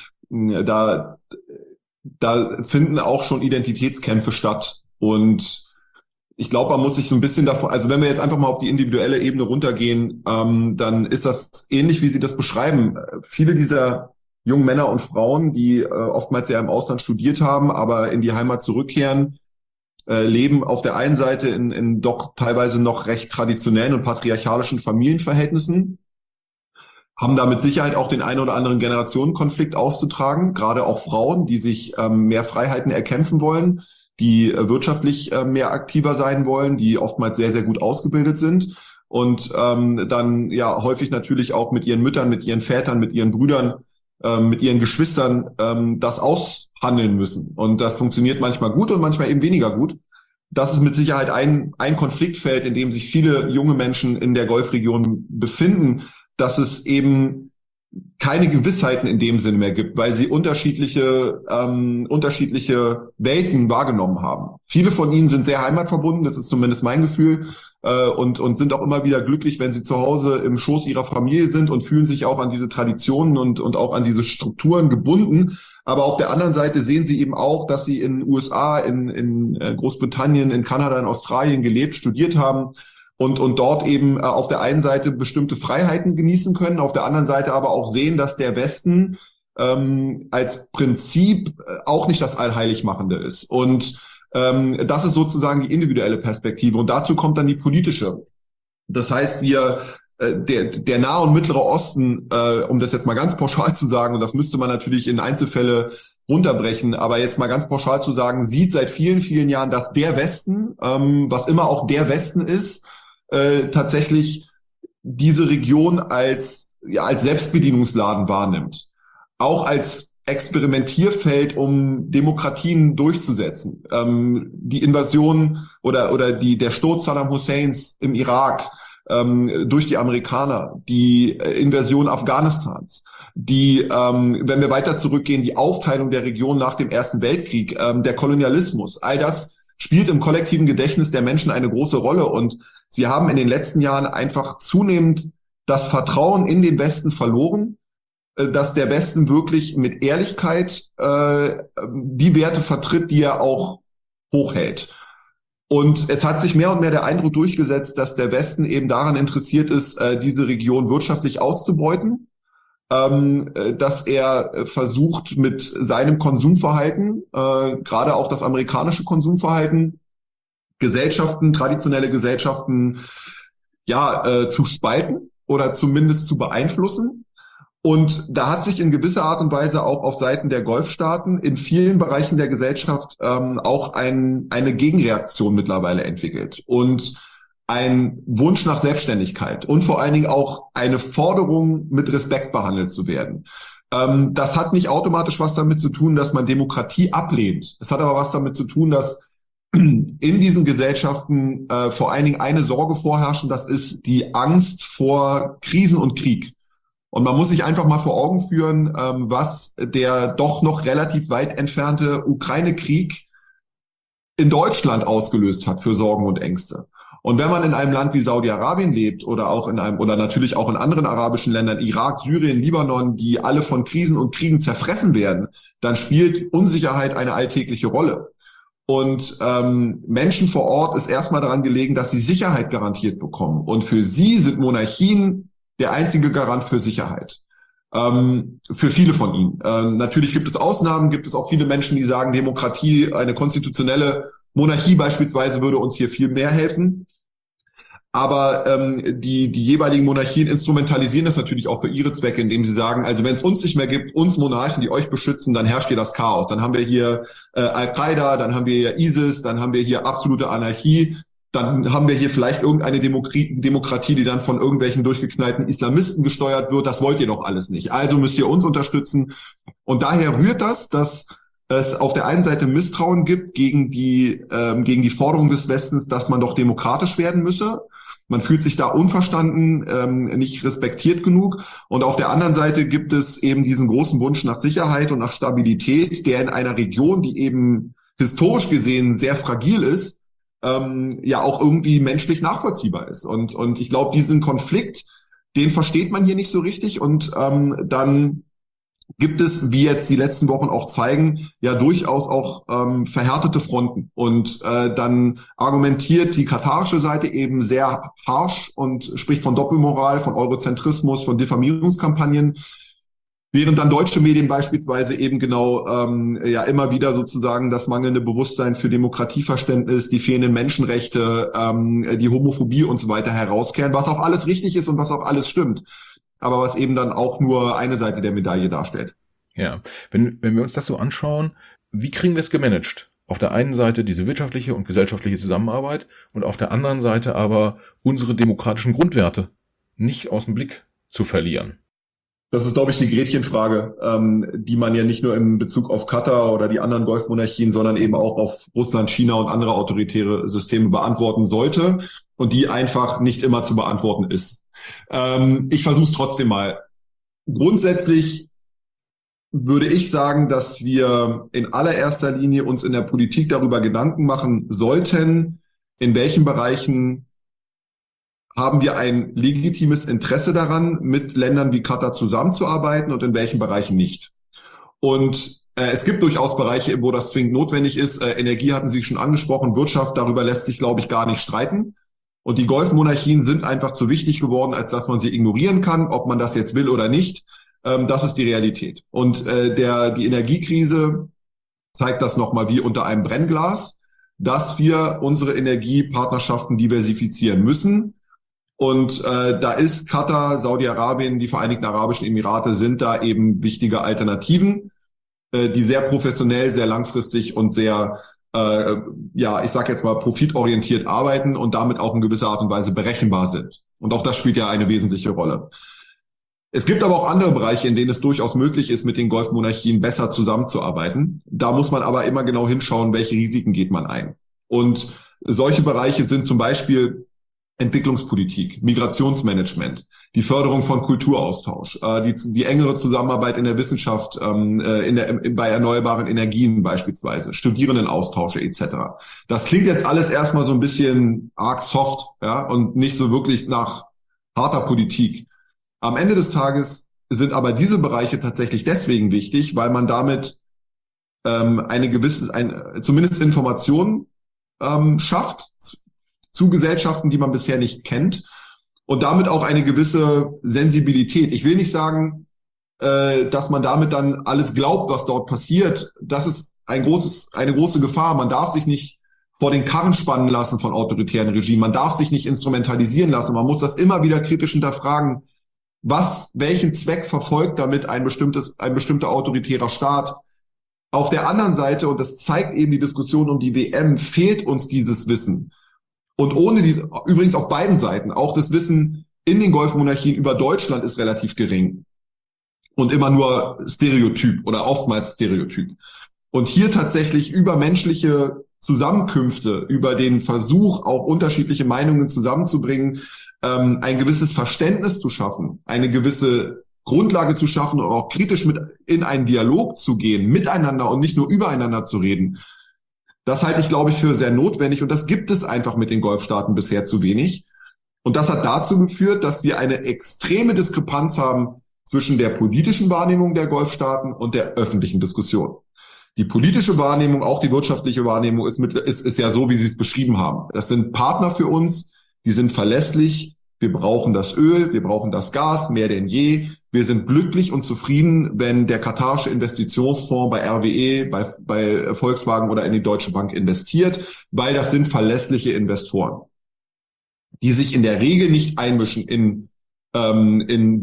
Speaker 1: Da, da finden auch schon Identitätskämpfe statt. Und ich glaube, man muss sich so ein bisschen davon, also wenn wir jetzt einfach mal auf die individuelle Ebene runtergehen, ähm, dann ist das ähnlich, wie Sie das beschreiben. Viele dieser jungen Männer und Frauen, die äh, oftmals ja im Ausland studiert haben, aber in die Heimat zurückkehren, äh, leben auf der einen Seite in, in doch teilweise noch recht traditionellen und patriarchalischen Familienverhältnissen, haben da mit Sicherheit auch den einen oder anderen Generationenkonflikt auszutragen, gerade auch Frauen, die sich ähm, mehr Freiheiten erkämpfen wollen, die äh, wirtschaftlich äh, mehr aktiver sein wollen, die oftmals sehr, sehr gut ausgebildet sind und ähm, dann ja häufig natürlich auch mit ihren Müttern, mit ihren Vätern, mit ihren Brüdern, ähm, mit ihren Geschwistern ähm, das aushandeln müssen. Und das funktioniert manchmal gut und manchmal eben weniger gut. Das ist mit Sicherheit ein, ein Konfliktfeld, in dem sich viele junge Menschen in der Golfregion befinden, dass es eben keine Gewissheiten in dem Sinne mehr gibt, weil sie unterschiedliche ähm, unterschiedliche Welten wahrgenommen haben. Viele von ihnen sind sehr heimatverbunden, das ist zumindest mein Gefühl, äh, und und sind auch immer wieder glücklich, wenn sie zu Hause im Schoß ihrer Familie sind und fühlen sich auch an diese Traditionen und und auch an diese Strukturen gebunden. Aber auf der anderen Seite sehen sie eben auch, dass sie in den U S A, in in Großbritannien, in Kanada, in Australien gelebt, studiert haben. Und, und dort eben äh, auf der einen Seite bestimmte Freiheiten genießen können, auf der anderen Seite aber auch sehen, dass der Westen ähm, als Prinzip äh, auch nicht das Allheiligmachende ist. Und ähm, das ist sozusagen die individuelle Perspektive. Und dazu kommt dann die politische. Das heißt, wir äh, der, der Nahe und Mittlere Osten, äh, um das jetzt mal ganz pauschal zu sagen, und das müsste man natürlich in Einzelfälle runterbrechen, aber jetzt mal ganz pauschal zu sagen, sieht seit vielen, vielen Jahren, dass der Westen, ähm, was immer auch der Westen ist, Äh, tatsächlich diese Region als ja als Selbstbedienungsladen wahrnimmt, auch als Experimentierfeld, um Demokratien durchzusetzen. Ähm, die Invasion oder oder die der Sturz Saddam Husseins im Irak ähm, durch die Amerikaner, die äh, Invasion Afghanistans, die, ähm, wenn wir weiter zurückgehen, die Aufteilung der Region nach dem Ersten Weltkrieg, ähm, der Kolonialismus, all das spielt im kollektiven Gedächtnis der Menschen eine große Rolle. Und sie haben in den letzten Jahren einfach zunehmend das Vertrauen in den Westen verloren, dass der Westen wirklich mit Ehrlichkeit äh, die Werte vertritt, die er auch hochhält. Und es hat sich mehr und mehr der Eindruck durchgesetzt, dass der Westen eben daran interessiert ist, äh, diese Region wirtschaftlich auszubeuten, ähm, dass er versucht, mit seinem Konsumverhalten, äh, gerade auch das amerikanische Konsumverhalten, Gesellschaften, traditionelle Gesellschaften, ja, äh, zu spalten oder zumindest zu beeinflussen. Und da hat sich in gewisser Art und Weise auch auf Seiten der Golfstaaten in vielen Bereichen der Gesellschaft ähm, auch ein, eine Gegenreaktion mittlerweile entwickelt und ein Wunsch nach Selbstständigkeit und vor allen Dingen auch eine Forderung, mit Respekt behandelt zu werden. Ähm, das hat nicht automatisch was damit zu tun, dass man Demokratie ablehnt. Es hat aber was damit zu tun, dass in diesen Gesellschaften äh, vor allen Dingen eine Sorge vorherrschen, das ist die Angst vor Krisen und Krieg. Und man muss sich einfach mal vor Augen führen, ähm, was der doch noch relativ weit entfernte Ukraine-Krieg in Deutschland ausgelöst hat für Sorgen und Ängste. Und wenn man in einem Land wie Saudi-Arabien lebt oder auch in einem oder natürlich auch in anderen arabischen Ländern, Irak, Syrien, Libanon, die alle von Krisen und Kriegen zerfressen werden, dann spielt Unsicherheit eine alltägliche Rolle. Und ähm, Menschen vor Ort ist erstmal daran gelegen, dass sie Sicherheit garantiert bekommen. Und für sie sind Monarchien der einzige Garant für Sicherheit. Ähm, für viele von ihnen. Ähm, natürlich gibt es Ausnahmen, gibt es auch viele Menschen, die sagen, Demokratie, eine konstitutionelle Monarchie beispielsweise würde uns hier viel mehr helfen. Aber ähm, die die jeweiligen Monarchien instrumentalisieren das natürlich auch für ihre Zwecke, indem sie sagen, also wenn es uns nicht mehr gibt, uns Monarchen, die euch beschützen, dann herrscht hier das Chaos. Dann haben wir hier äh, Al-Qaida, dann haben wir hier ISIS, dann haben wir hier absolute Anarchie. dann haben wir hier vielleicht irgendeine Demokratie, Demokratie, die dann von irgendwelchen durchgeknallten Islamisten gesteuert wird. Das wollt ihr doch alles nicht. Also müsst ihr uns unterstützen. Und daher rührt das, dass es auf der einen Seite Misstrauen gibt gegen die, ähm, gegen die Forderung des Westens, dass man doch demokratisch werden müsse. Man fühlt sich da unverstanden, ähm, nicht respektiert genug. Und auf der anderen Seite gibt es eben diesen großen Wunsch nach Sicherheit und nach Stabilität, der in einer Region, die eben historisch gesehen sehr fragil ist, ähm, ja auch irgendwie menschlich nachvollziehbar ist. Und, und ich glaube, diesen Konflikt, den versteht man hier nicht so richtig. Und ähm, dann gibt es, wie jetzt die letzten Wochen auch zeigen, ja durchaus auch ähm, verhärtete Fronten. Und äh, dann argumentiert die katarische Seite eben sehr harsch und spricht von Doppelmoral, von Eurozentrismus, von Diffamierungskampagnen, während dann deutsche Medien beispielsweise eben genau ähm, ja immer wieder sozusagen das mangelnde Bewusstsein für Demokratieverständnis, die fehlenden Menschenrechte, ähm, die Homophobie und so weiter herauskehren, was auch alles richtig ist und was auch alles stimmt, aber was eben dann auch nur eine Seite der Medaille darstellt.
Speaker 2: Ja, wenn, wenn wir uns das so anschauen, wie kriegen wir es gemanagt? Auf der einen Seite diese wirtschaftliche und gesellschaftliche Zusammenarbeit und auf der anderen Seite aber unsere demokratischen Grundwerte nicht aus dem Blick zu verlieren.
Speaker 1: Das ist, glaube ich, die Gretchenfrage, ähm, die man ja nicht nur in Bezug auf Katar oder die anderen Golfmonarchien, sondern eben auch auf Russland, China und andere autoritäre Systeme beantworten sollte und die einfach nicht immer zu beantworten ist. Ähm, ich versuche es trotzdem mal. Grundsätzlich würde ich sagen, dass wir in allererster Linie uns in der Politik darüber Gedanken machen sollten, in welchen Bereichen haben wir ein legitimes Interesse daran, mit Ländern wie Katar zusammenzuarbeiten und in welchen Bereichen nicht. Und äh, es gibt durchaus Bereiche, wo das zwingend notwendig ist. Äh, Energie hatten Sie schon angesprochen, Wirtschaft, darüber lässt sich, glaube ich, gar nicht streiten. Und die Golfmonarchien sind einfach zu wichtig geworden, als dass man sie ignorieren kann, ob man das jetzt will oder nicht. Ähm, das ist die Realität. Und äh, der die Energiekrise zeigt das nochmal wie unter einem Brennglas, dass wir unsere Energiepartnerschaften diversifizieren müssen. Und äh, da ist Katar, Saudi-Arabien, die Vereinigten Arabischen Emirate sind da eben wichtige Alternativen, äh, die sehr professionell, sehr langfristig und sehr, äh, ja, ich sage jetzt mal profitorientiert arbeiten und damit auch in gewisser Art und Weise berechenbar sind. Und auch das spielt ja eine wesentliche Rolle. Es gibt aber auch andere Bereiche, in denen es durchaus möglich ist, mit den Golfmonarchien besser zusammenzuarbeiten. Da muss man aber immer genau hinschauen, welche Risiken geht man ein. Und solche Bereiche sind zum Beispiel Entwicklungspolitik, Migrationsmanagement, die Förderung von Kulturaustausch, äh, die, die engere Zusammenarbeit in der Wissenschaft, ähm, in der, in, bei erneuerbaren Energien beispielsweise, Studierendenaustausche et cetera. Das klingt jetzt alles erstmal so ein bisschen arg soft, ja, und nicht so wirklich nach harter Politik. Am Ende des Tages sind aber diese Bereiche tatsächlich deswegen wichtig, weil man damit ähm, eine gewisse, ein, zumindest Informationen ähm, schafft zu Gesellschaften, die man bisher nicht kennt und damit auch eine gewisse Sensibilität. Ich will nicht sagen, äh, dass man damit dann alles glaubt, was dort passiert. Das ist ein großes, eine große Gefahr. Man darf sich nicht vor den Karren spannen lassen von autoritären Regimen. Man darf sich nicht instrumentalisieren lassen. Man muss das immer wieder kritisch hinterfragen. Was, welchen Zweck verfolgt damit ein bestimmtes, ein bestimmter autoritärer Staat? Auf der anderen Seite, und das zeigt eben die Diskussion um die W M, fehlt uns dieses Wissen. Und ohne diese, übrigens auf beiden Seiten, auch das Wissen in den Golfmonarchien über Deutschland ist relativ gering. Und immer nur Stereotyp oder oftmals Stereotyp. Und hier tatsächlich über menschliche Zusammenkünfte, über den Versuch, auch unterschiedliche Meinungen zusammenzubringen, ähm, ein gewisses Verständnis zu schaffen, eine gewisse Grundlage zu schaffen und auch kritisch mit in einen Dialog zu gehen, miteinander und nicht nur übereinander zu reden. Das halte ich, glaube ich, für sehr notwendig und das gibt es einfach mit den Golfstaaten bisher zu wenig. Und das hat dazu geführt, dass wir eine extreme Diskrepanz haben zwischen der politischen Wahrnehmung der Golfstaaten und der öffentlichen Diskussion. Die politische Wahrnehmung, auch die wirtschaftliche Wahrnehmung ist, mit, ist, ist ja so, wie Sie es beschrieben haben. Das sind Partner für uns, die sind verlässlich. Wir brauchen das Öl, wir brauchen das Gas, mehr denn je. Wir sind glücklich und zufrieden, wenn der katarische Investitionsfonds bei R W E, bei, bei Volkswagen oder in die Deutsche Bank investiert, weil das sind verlässliche Investoren, die sich in der Regel nicht einmischen in, ähm, in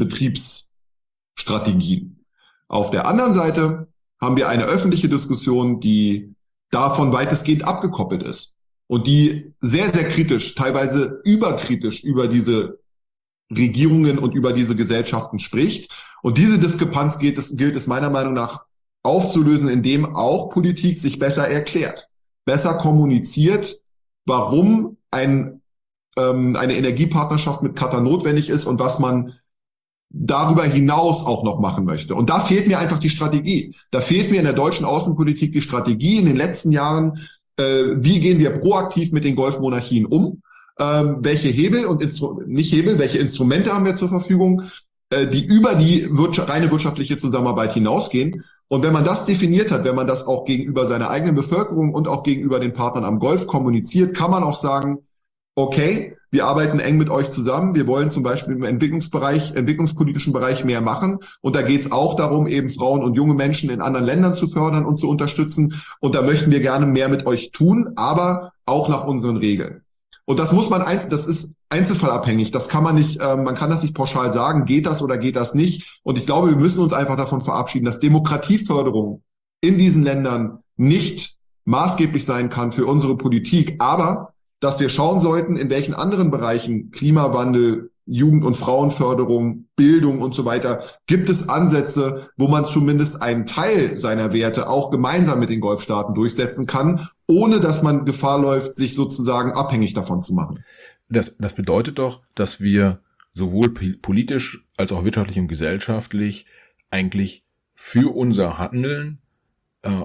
Speaker 1: Betriebsstrategien. Auf der anderen Seite haben wir eine öffentliche Diskussion, die davon weitestgehend abgekoppelt ist. und die sehr, sehr kritisch, teilweise überkritisch über diese Regierungen und über diese Gesellschaften spricht. Und diese Diskrepanz gilt es, gilt es meiner Meinung nach aufzulösen, indem auch Politik sich besser erklärt, besser kommuniziert, warum ein, ähm, eine Energiepartnerschaft mit Katar notwendig ist und was man darüber hinaus auch noch machen möchte. Und da fehlt mir einfach die Strategie. Da fehlt mir in der deutschen Außenpolitik die Strategie in den letzten Jahren, äh, wie gehen wir proaktiv mit den Golfmonarchien um, ähm, welche Hebel und Instru- nicht Hebel, welche Instrumente haben wir zur Verfügung, äh, die über die wirtschaft- reine wirtschaftliche Zusammenarbeit hinausgehen. Und wenn man das definiert hat, wenn man das auch gegenüber seiner eigenen Bevölkerung und auch gegenüber den Partnern am Golf kommuniziert, kann man auch sagen, okay, wir arbeiten eng mit euch zusammen. Wir wollen zum Beispiel im Entwicklungsbereich, entwicklungspolitischen Bereich mehr machen. Und da geht es auch darum, eben Frauen und junge Menschen in anderen Ländern zu fördern und zu unterstützen. Und da möchten wir gerne mehr mit euch tun, aber auch nach unseren Regeln. Und das muss man eins, das ist einzelfallabhängig. Das kann man nicht, äh, man kann das nicht pauschal sagen, geht das oder geht das nicht. Und ich glaube, wir müssen uns einfach davon verabschieden, dass Demokratieförderung in diesen Ländern nicht maßgeblich sein kann für unsere Politik, aber dass wir schauen sollten, in welchen anderen Bereichen Klimawandel, Jugend- und Frauenförderung, Bildung und so weiter, gibt es Ansätze, wo man zumindest einen Teil seiner Werte auch gemeinsam mit den Golfstaaten durchsetzen kann, ohne dass man Gefahr läuft, sich sozusagen abhängig davon zu machen.
Speaker 2: Das, das bedeutet doch, dass wir sowohl politisch als auch wirtschaftlich und gesellschaftlich eigentlich für unser Handeln äh,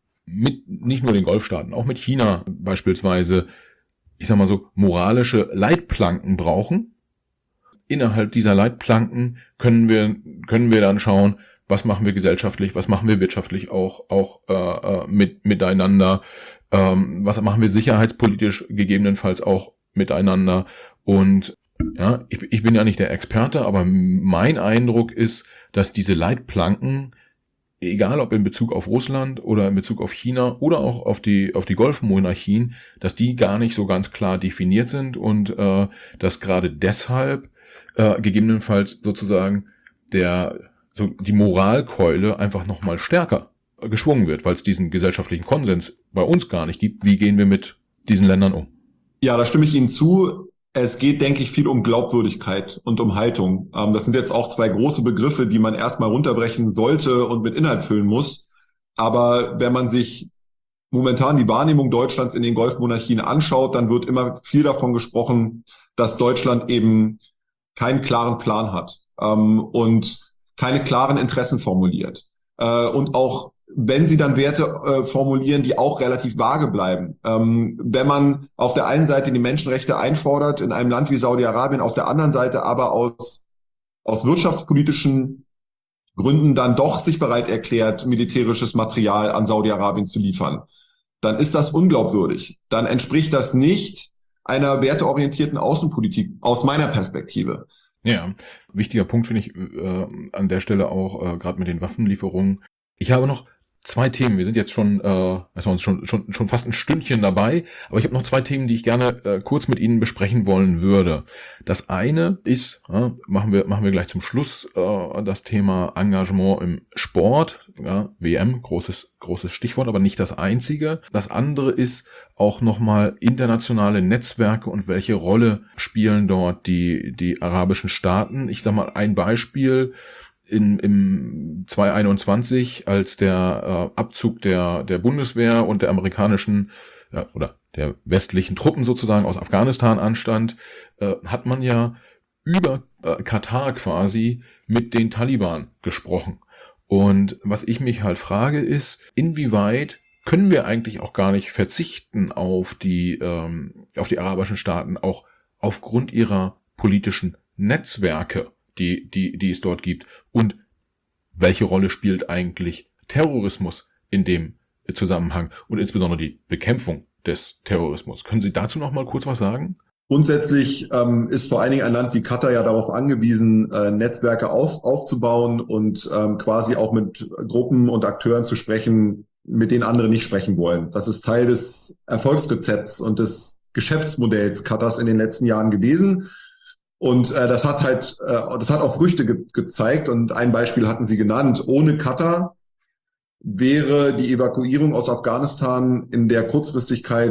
Speaker 2: mit nicht nur den Golfstaaten, auch mit China beispielsweise, ich sag mal so, moralische Leitplanken brauchen. Innerhalb dieser Leitplanken können wir können wir dann schauen, was machen wir gesellschaftlich, was machen wir wirtschaftlich auch auch äh, mit miteinander, ähm, was machen wir sicherheitspolitisch gegebenenfalls auch miteinander. Und ja, ich, ich bin ja nicht der Experte, aber mein Eindruck ist, dass diese Leitplanken, egal ob in Bezug auf Russland oder in Bezug auf China oder auch auf die auf die Golfmonarchien, dass die gar nicht so ganz klar definiert sind und äh, dass gerade deshalb äh, gegebenenfalls sozusagen der so die Moralkeule einfach noch mal stärker geschwungen wird, weil es diesen gesellschaftlichen Konsens bei uns gar nicht gibt. Wie gehen wir mit diesen Ländern um?
Speaker 1: Ja, da stimme ich Ihnen zu. Es geht, denke ich, viel um Glaubwürdigkeit und um Haltung. Ähm, das sind jetzt auch zwei große Begriffe, die man erstmal runterbrechen sollte und mit Inhalt füllen muss. Aber wenn man sich momentan die Wahrnehmung Deutschlands in den Golfmonarchien anschaut, dann wird immer viel davon gesprochen, dass Deutschland eben keinen klaren Plan hat ähm, und keine klaren Interessen formuliert. Äh, und auch wenn sie dann Werte äh, formulieren, die auch relativ vage bleiben. Ähm, wenn man auf der einen Seite die Menschenrechte einfordert in einem Land wie Saudi-Arabien, auf der anderen Seite aber aus, aus wirtschaftspolitischen Gründen dann doch sich bereit erklärt, militärisches Material an Saudi-Arabien zu liefern, dann ist das unglaubwürdig. Dann entspricht das nicht einer werteorientierten Außenpolitik aus meiner Perspektive.
Speaker 2: Ja, wichtiger Punkt finde ich äh, an der Stelle auch, äh, gerade mit den Waffenlieferungen. Ich habe noch zwei Themen. Wir sind jetzt schon, äh, also schon, schon, schon fast ein Stündchen dabei, aber ich habe noch zwei Themen, die ich gerne äh, kurz mit Ihnen besprechen wollen würde. Das eine ist, äh, machen wir, machen wir gleich zum Schluss, äh, das Thema Engagement im Sport. Ja, W M, großes, großes Stichwort, aber nicht das einzige. Das andere ist auch nochmal internationale Netzwerke und welche Rolle spielen dort die, die arabischen Staaten. Ich sage mal ein Beispiel. In, im zweitausendeinundzwanzig, als der äh, Abzug der, der Bundeswehr und der amerikanischen ja, oder der westlichen Truppen sozusagen aus Afghanistan anstand, äh, hat man ja über äh, Katar quasi mit den Taliban gesprochen. Und was ich mich halt frage ist, inwieweit können wir eigentlich auch gar nicht verzichten auf die, ähm, auf die arabischen Staaten, auch aufgrund ihrer politischen Netzwerke, die, die, die es dort gibt. Und welche Rolle spielt eigentlich Terrorismus in dem Zusammenhang und insbesondere die Bekämpfung des Terrorismus? Können Sie dazu noch mal kurz was sagen?
Speaker 1: Grundsätzlich ähm, ist vor allen Dingen ein Land wie Katar ja darauf angewiesen, äh, Netzwerke auf, aufzubauen und ähm, quasi auch mit Gruppen und Akteuren zu sprechen, mit denen andere nicht sprechen wollen. Das ist Teil des Erfolgsrezepts und des Geschäftsmodells Katars in den letzten Jahren gewesen. Und äh, das hat halt, äh, das hat auch Früchte ge- gezeigt. Und ein Beispiel hatten Sie genannt. Ohne Katar wäre die Evakuierung aus Afghanistan in der Kurzfristigkeit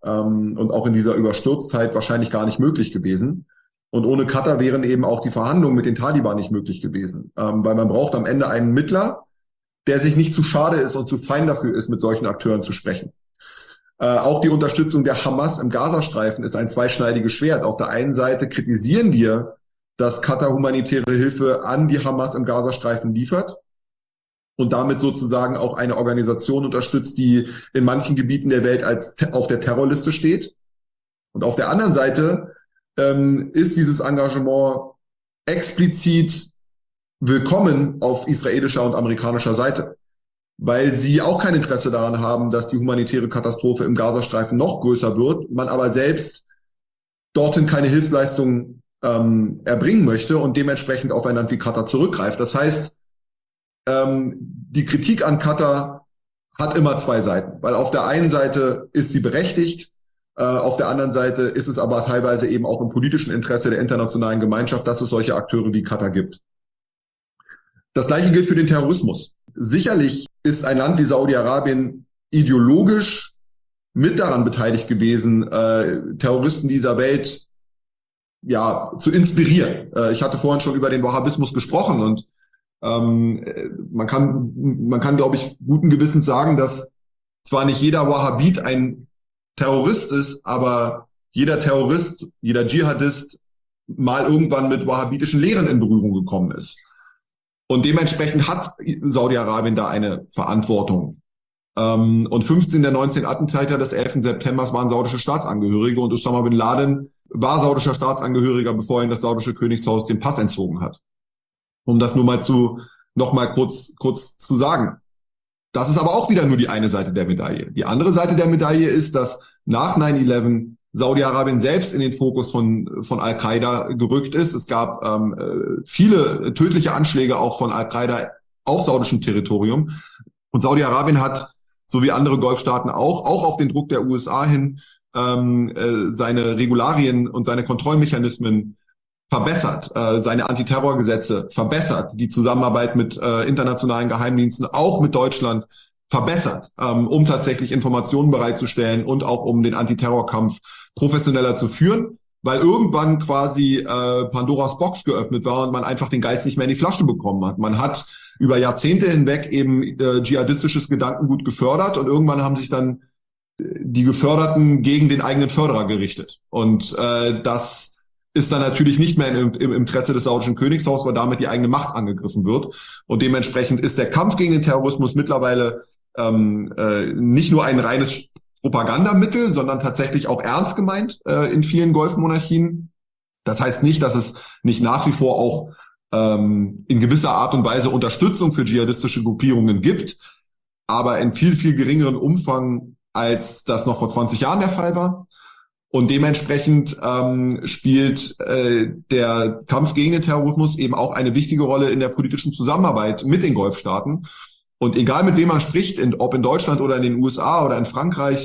Speaker 1: ähm, und auch in dieser Überstürztheit wahrscheinlich gar nicht möglich gewesen. Und ohne Katar wären eben auch die Verhandlungen mit den Taliban nicht möglich gewesen, ähm, weil man braucht am Ende einen Mittler, der sich nicht zu schade ist und zu fein dafür ist, mit solchen Akteuren zu sprechen. Äh, auch die Unterstützung der Hamas im Gazastreifen ist ein zweischneidiges Schwert. Auf der einen Seite kritisieren wir, dass Katar humanitäre Hilfe an die Hamas im Gazastreifen liefert und damit sozusagen auch eine Organisation unterstützt, die in manchen Gebieten der Welt als te- auf der Terrorliste steht. Und auf der anderen Seite ähm, ist dieses Engagement explizit willkommen auf israelischer und amerikanischer Seite, weil sie auch kein Interesse daran haben, dass die humanitäre Katastrophe im Gazastreifen noch größer wird, man aber selbst dorthin keine Hilfsleistungen ähm, erbringen möchte und dementsprechend auf ein Land wie Katar zurückgreift. Das heißt, ähm, die Kritik an Katar hat immer zwei Seiten, weil auf der einen Seite ist sie berechtigt, äh, auf der anderen Seite ist es aber teilweise eben auch im politischen Interesse der internationalen Gemeinschaft, dass es solche Akteure wie Katar gibt. Das Gleiche gilt für den Terrorismus. Sicherlich ist ein Land wie Saudi-Arabien ideologisch mit daran beteiligt gewesen, äh, Terroristen dieser Welt ja zu inspirieren. Äh, ich hatte vorhin schon über den Wahhabismus gesprochen und ähm, man kann, man kann, glaube ich, guten Gewissens sagen, dass zwar nicht jeder Wahhabit ein Terrorist ist, aber jeder Terrorist, jeder Dschihadist mal irgendwann mit wahhabitischen Lehren in Berührung gekommen ist. Und dementsprechend hat Saudi-Arabien da eine Verantwortung. Ähm, und fünfzehn der neunzehn Attentäter des elften September waren saudische Staatsangehörige und Osama bin Laden war saudischer Staatsangehöriger, bevor ihm das saudische Königshaus den Pass entzogen hat. Um das nur mal zu, noch mal kurz, kurz zu sagen. Das ist aber auch wieder nur die eine Seite der Medaille. Die andere Seite der Medaille ist, dass nach neun elf Saudi-Arabien selbst in den Fokus von, von Al-Qaida gerückt ist. Es gab ähm, viele tödliche Anschläge auch von Al-Qaida auf saudischem Territorium. Und Saudi-Arabien hat, so wie andere Golfstaaten auch, auch auf den Druck der U S A hin, ähm, äh, seine Regularien und seine Kontrollmechanismen verbessert, äh, seine Antiterrorgesetze verbessert, die Zusammenarbeit mit äh, internationalen Geheimdiensten, auch mit Deutschland, verbessert, ähm, um tatsächlich Informationen bereitzustellen und auch um den Antiterrorkampf professioneller zu führen, weil irgendwann quasi äh, Pandoras Box geöffnet war und man einfach den Geist nicht mehr in die Flasche bekommen hat. Man hat über Jahrzehnte hinweg eben äh, dschihadistisches Gedankengut gefördert und irgendwann haben sich dann die Geförderten gegen den eigenen Förderer gerichtet. Und äh, das ist dann natürlich nicht mehr im, im Interesse des saudischen Königshaus, weil damit die eigene Macht angegriffen wird. Und dementsprechend ist der Kampf gegen den Terrorismus mittlerweile ähm, äh, nicht nur ein reines Propagandamittel, sondern tatsächlich auch ernst gemeint äh, in vielen Golfmonarchien. Das heißt nicht, dass es nicht nach wie vor auch ähm, in gewisser Art und Weise Unterstützung für dschihadistische Gruppierungen gibt, aber in viel, viel geringeren Umfang, als das noch vor zwanzig Jahren der Fall war. Und dementsprechend ähm, spielt äh, der Kampf gegen den Terrorismus eben auch eine wichtige Rolle in der politischen Zusammenarbeit mit den Golfstaaten. Und egal mit wem man spricht, in, ob in Deutschland oder in den U S A oder in Frankreich,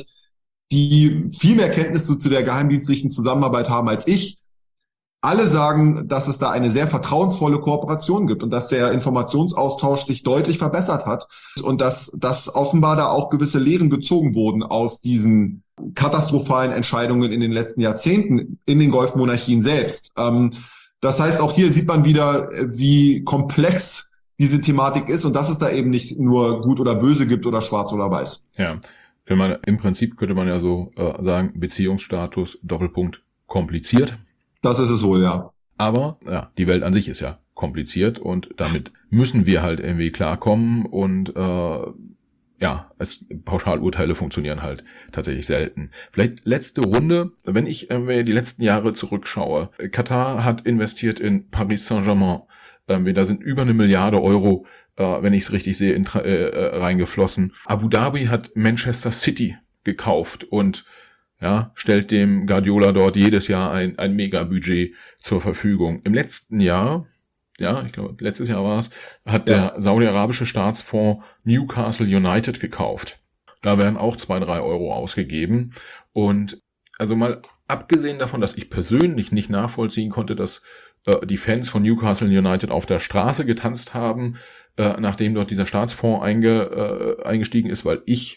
Speaker 1: die viel mehr Kenntnisse zu der geheimdienstlichen Zusammenarbeit haben als ich, alle sagen, dass es da eine sehr vertrauensvolle Kooperation gibt und dass der Informationsaustausch sich deutlich verbessert hat und dass, dass offenbar da auch gewisse Lehren gezogen wurden aus diesen katastrophalen Entscheidungen in den letzten Jahrzehnten in den Golfmonarchien selbst. Ähm, das heißt, auch hier sieht man wieder, wie komplex diese Thematik ist und dass es da eben nicht nur gut oder böse gibt oder schwarz oder weiß.
Speaker 2: Ja, wenn man, im Prinzip könnte man ja so äh, sagen, Beziehungsstatus, Doppelpunkt, kompliziert.
Speaker 1: Das ist es wohl, ja.
Speaker 2: Aber ja, die Welt an sich ist ja kompliziert und damit müssen wir halt irgendwie klarkommen und äh, ja, es, Pauschalurteile funktionieren halt tatsächlich selten. Vielleicht letzte Runde, wenn ich irgendwie die letzten Jahre zurückschaue. Katar hat investiert in Paris Saint-Germain. Ähm, da sind über eine Milliarde Euro, äh, wenn ich es richtig sehe, in, äh, reingeflossen. Abu Dhabi hat Manchester City gekauft und ja, stellt dem Guardiola dort jedes Jahr ein, ein Megabudget zur Verfügung. Im letzten Jahr, ja, ich glaube, letztes Jahr war es, hat ja. der saudi-arabische Staatsfonds Newcastle United gekauft. Da werden auch zwei, drei Euro ausgegeben. Und also mal abgesehen davon, dass ich persönlich nicht nachvollziehen konnte, dass äh, die Fans von Newcastle United auf der Straße getanzt haben, äh, nachdem dort dieser Staatsfonds einge, äh, eingestiegen ist, weil ich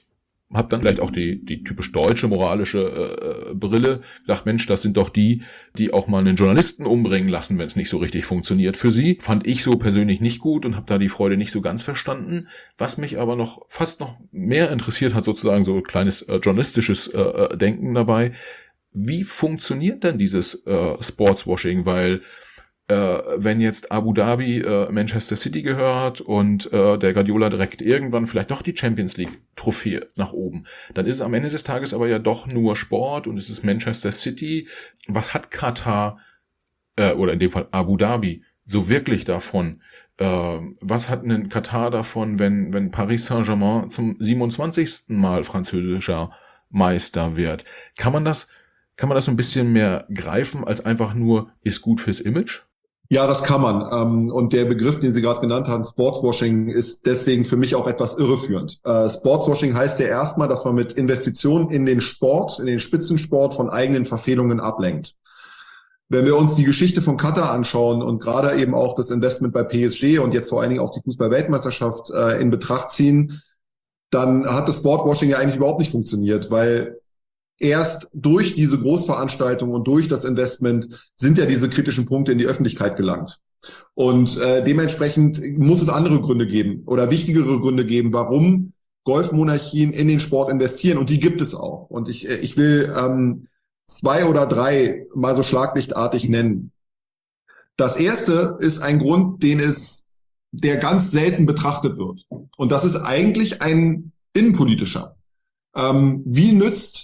Speaker 2: habe dann vielleicht auch die die typisch deutsche moralische äh, Brille gedacht, Mensch, das sind doch die, die auch mal einen Journalisten umbringen lassen, wenn es nicht so richtig funktioniert für sie. Fand ich so persönlich nicht gut und habe da die Freude nicht so ganz verstanden. Was mich aber noch fast noch mehr interessiert hat, sozusagen so ein kleines äh, journalistisches äh, Denken dabei. Wie funktioniert denn dieses äh, Sportswashing? Weil äh, wenn jetzt Abu Dhabi äh, Manchester City gehört und äh, der Guardiola direkt irgendwann vielleicht doch die Champions League Trophäe nach oben, dann ist es am Ende des Tages aber ja doch nur Sport und es ist Manchester City. Was hat Katar äh, oder in dem Fall Abu Dhabi so wirklich davon? Äh, was hat denn Katar davon, wenn wenn Paris Saint-Germain zum siebenundzwanzigsten Mal französischer Meister wird? Kann man das kann man das so ein bisschen mehr greifen als einfach nur ist gut fürs Image?
Speaker 1: Ja, das kann man. Und der Begriff, den Sie gerade genannt haben, Sportswashing, ist deswegen für mich auch etwas irreführend. Sportswashing heißt ja erstmal, dass man mit Investitionen in den Sport, in den Spitzensport von eigenen Verfehlungen ablenkt. Wenn wir uns die Geschichte von Katar anschauen und gerade eben auch das Investment bei P S G und jetzt vor allen Dingen auch die Fußball-Weltmeisterschaft in Betracht ziehen, dann hat das Sportswashing ja eigentlich überhaupt nicht funktioniert, weil erst durch diese Großveranstaltung und durch das Investment sind ja diese kritischen Punkte in die Öffentlichkeit gelangt. Und äh, dementsprechend muss es andere Gründe geben oder wichtigere Gründe geben, warum Golfmonarchien in den Sport investieren. Und die gibt es auch. Und ich, ich will ähm, zwei oder drei mal so schlaglichtartig nennen. Das erste ist ein Grund, den es, der ganz selten betrachtet wird. Und das ist eigentlich ein innenpolitischer. Ähm, wie nützt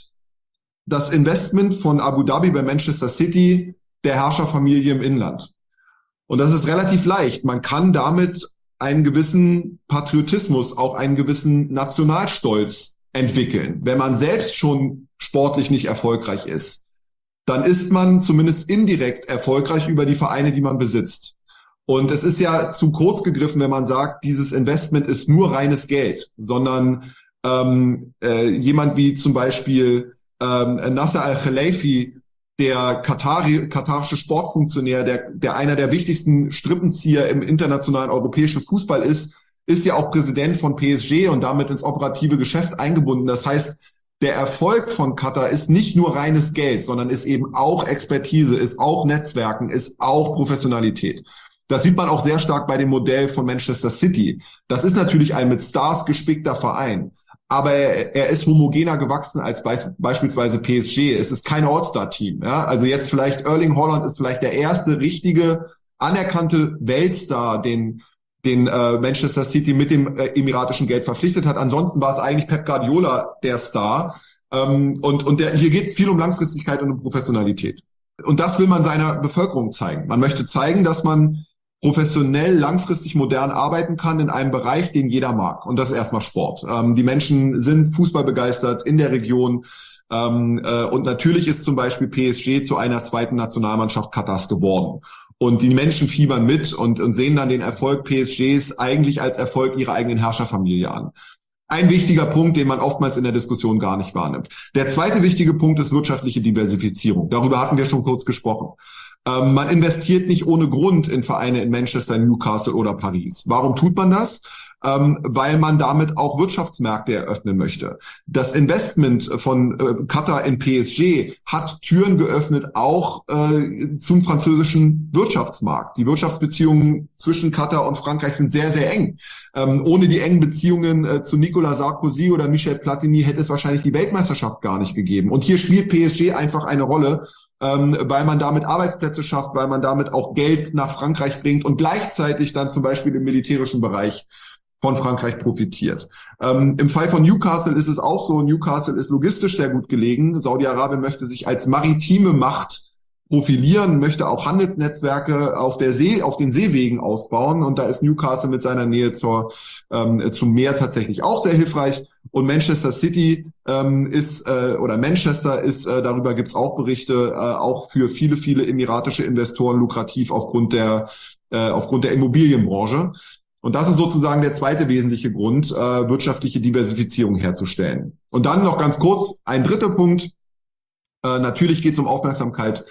Speaker 1: das Investment von Abu Dhabi bei Manchester City der Herrscherfamilie im Inland? Und das ist relativ leicht. Man kann damit einen gewissen Patriotismus, auch einen gewissen Nationalstolz entwickeln. Wenn man selbst schon sportlich nicht erfolgreich ist, dann ist man zumindest indirekt erfolgreich über die Vereine, die man besitzt. Und es ist ja zu kurz gegriffen, wenn man sagt, dieses Investment ist nur reines Geld, sondern ähm, äh, jemand wie zum Beispiel Ähm, Nasser Al-Khelaifi, der Katari, katarische Sportfunktionär, der, der einer der wichtigsten Strippenzieher im internationalen europäischen Fußball ist, ist ja auch Präsident von P S G und damit ins operative Geschäft eingebunden. Das heißt, der Erfolg von Katar ist nicht nur reines Geld, sondern ist eben auch Expertise, ist auch Netzwerken, ist auch Professionalität. Das sieht man auch sehr stark bei dem Modell von Manchester City. Das ist natürlich ein mit Stars gespickter Verein. Aber er, er ist homogener gewachsen als be- beispielsweise P S G. Es ist kein All-Star-Team. Ja? Also jetzt vielleicht Erling Haaland ist vielleicht der erste richtige, anerkannte Weltstar, den den äh, Manchester City mit dem äh, emiratischen Geld verpflichtet hat. Ansonsten war es eigentlich Pep Guardiola der Star. Ähm, und und der, hier geht es viel um Langfristigkeit und um Professionalität. Und das will man seiner Bevölkerung zeigen. Man möchte zeigen, dass man professionell, langfristig, modern arbeiten kann in einem Bereich, den jeder mag. Und das ist erstmal Sport. Ähm, die Menschen sind Fußball begeistert in der Region. Ähm, äh, und natürlich ist zum Beispiel P S G zu einer zweiten Nationalmannschaft Katars geworden. Und die Menschen fiebern mit und, und sehen dann den Erfolg P S Gs eigentlich als Erfolg ihrer eigenen Herrscherfamilie an. Ein wichtiger Punkt, den man oftmals in der Diskussion gar nicht wahrnimmt. Der zweite wichtige Punkt ist wirtschaftliche Diversifizierung. Darüber hatten wir schon kurz gesprochen. Ähm, man investiert nicht ohne Grund in Vereine in Manchester, Newcastle oder Paris. Warum tut man das? Ähm, weil man damit auch Wirtschaftsmärkte eröffnen möchte. Das Investment von äh, Katar in P S G hat Türen geöffnet, auch äh, zum französischen Wirtschaftsmarkt. Die Wirtschaftsbeziehungen zwischen Katar und Frankreich sind sehr, sehr eng. Ähm, ohne die engen Beziehungen äh, zu Nicolas Sarkozy oder Michel Platini hätte es wahrscheinlich die Weltmeisterschaft gar nicht gegeben. Und hier spielt P S G einfach eine Rolle, ähm, weil man damit Arbeitsplätze schafft, weil man damit auch Geld nach Frankreich bringt und gleichzeitig dann zum Beispiel im militärischen Bereich von Frankreich profitiert. Ähm, im Fall von Newcastle ist es auch so, Newcastle ist logistisch sehr gut gelegen. Saudi-Arabien möchte sich als maritime Macht profilieren, möchte auch Handelsnetzwerke auf der See, auf den Seewegen ausbauen. Und da ist Newcastle mit seiner Nähe zur, ähm, zum Meer tatsächlich auch sehr hilfreich. Und Manchester City ähm, ist, äh, oder Manchester ist, äh, darüber gibt's auch Berichte, äh, auch für viele, viele emiratische Investoren lukrativ aufgrund der, äh, aufgrund der Immobilienbranche. Und das ist sozusagen der zweite wesentliche Grund, äh, wirtschaftliche Diversifizierung herzustellen. Und dann noch ganz kurz ein dritter Punkt. Äh, natürlich geht es um Aufmerksamkeit.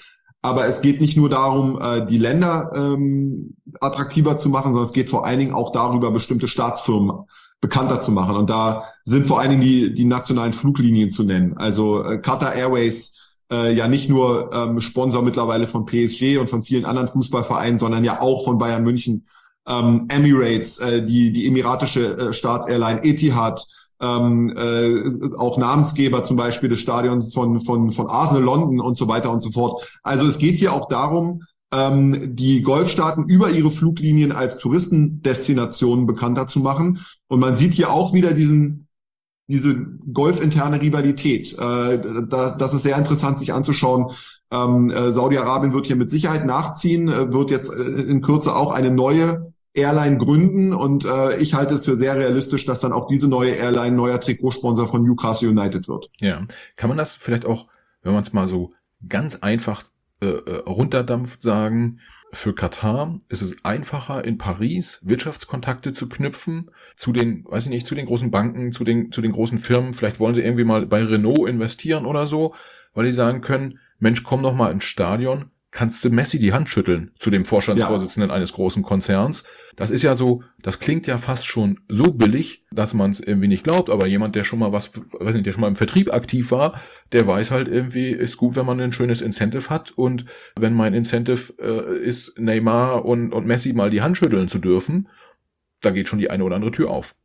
Speaker 1: Aber es geht nicht nur darum, die Länder ähm, attraktiver zu machen, sondern es geht vor allen Dingen auch darüber, bestimmte Staatsfirmen bekannter zu machen. Und da sind vor allen Dingen die, die nationalen Fluglinien zu nennen. Also äh, Qatar Airways, äh, ja nicht nur ähm, Sponsor mittlerweile von P S G und von vielen anderen Fußballvereinen, sondern ja auch von Bayern München, ähm, Emirates, äh, die, die emiratische äh, Staatsairline, Etihad, ähm, äh, auch Namensgeber zum Beispiel des Stadions von, von, von Arsenal London und so weiter und so fort. Also es geht hier auch darum, ähm, die Golfstaaten über ihre Fluglinien als Touristendestinationen bekannter zu machen. Und man sieht hier auch wieder diesen, diese golfinterne Rivalität. Äh, da, das ist sehr interessant, sich anzuschauen. Ähm, äh, Saudi-Arabien wird hier mit Sicherheit nachziehen, äh, wird jetzt äh, in Kürze auch eine neue Airline gründen und äh, ich halte es für sehr realistisch, dass dann auch diese neue Airline neuer Trikotsponsor von Newcastle United wird.
Speaker 2: Ja, kann man das vielleicht auch, wenn man es mal so ganz einfach äh, runterdampft, sagen, für Katar ist es einfacher in Paris Wirtschaftskontakte zu knüpfen zu den, weiß ich nicht, zu den großen Banken, zu den zu den großen Firmen. Vielleicht wollen sie irgendwie mal bei Renault investieren oder so, weil die sagen können, Mensch, komm doch mal ins Stadion, kannst du Messi die Hand schütteln, zu dem Vorstandsvorsitzenden ja. eines großen Konzerns. Das ist ja so, das klingt ja fast schon so billig, dass man es irgendwie nicht glaubt, aber jemand, der schon mal was, weiß nicht, der schon mal im Vertrieb aktiv war, der weiß halt irgendwie, ist gut, wenn man ein schönes Incentive hat und wenn mein Incentive äh, ist, Neymar und, und Messi mal die Hand schütteln zu dürfen, da geht schon die eine oder andere Tür auf.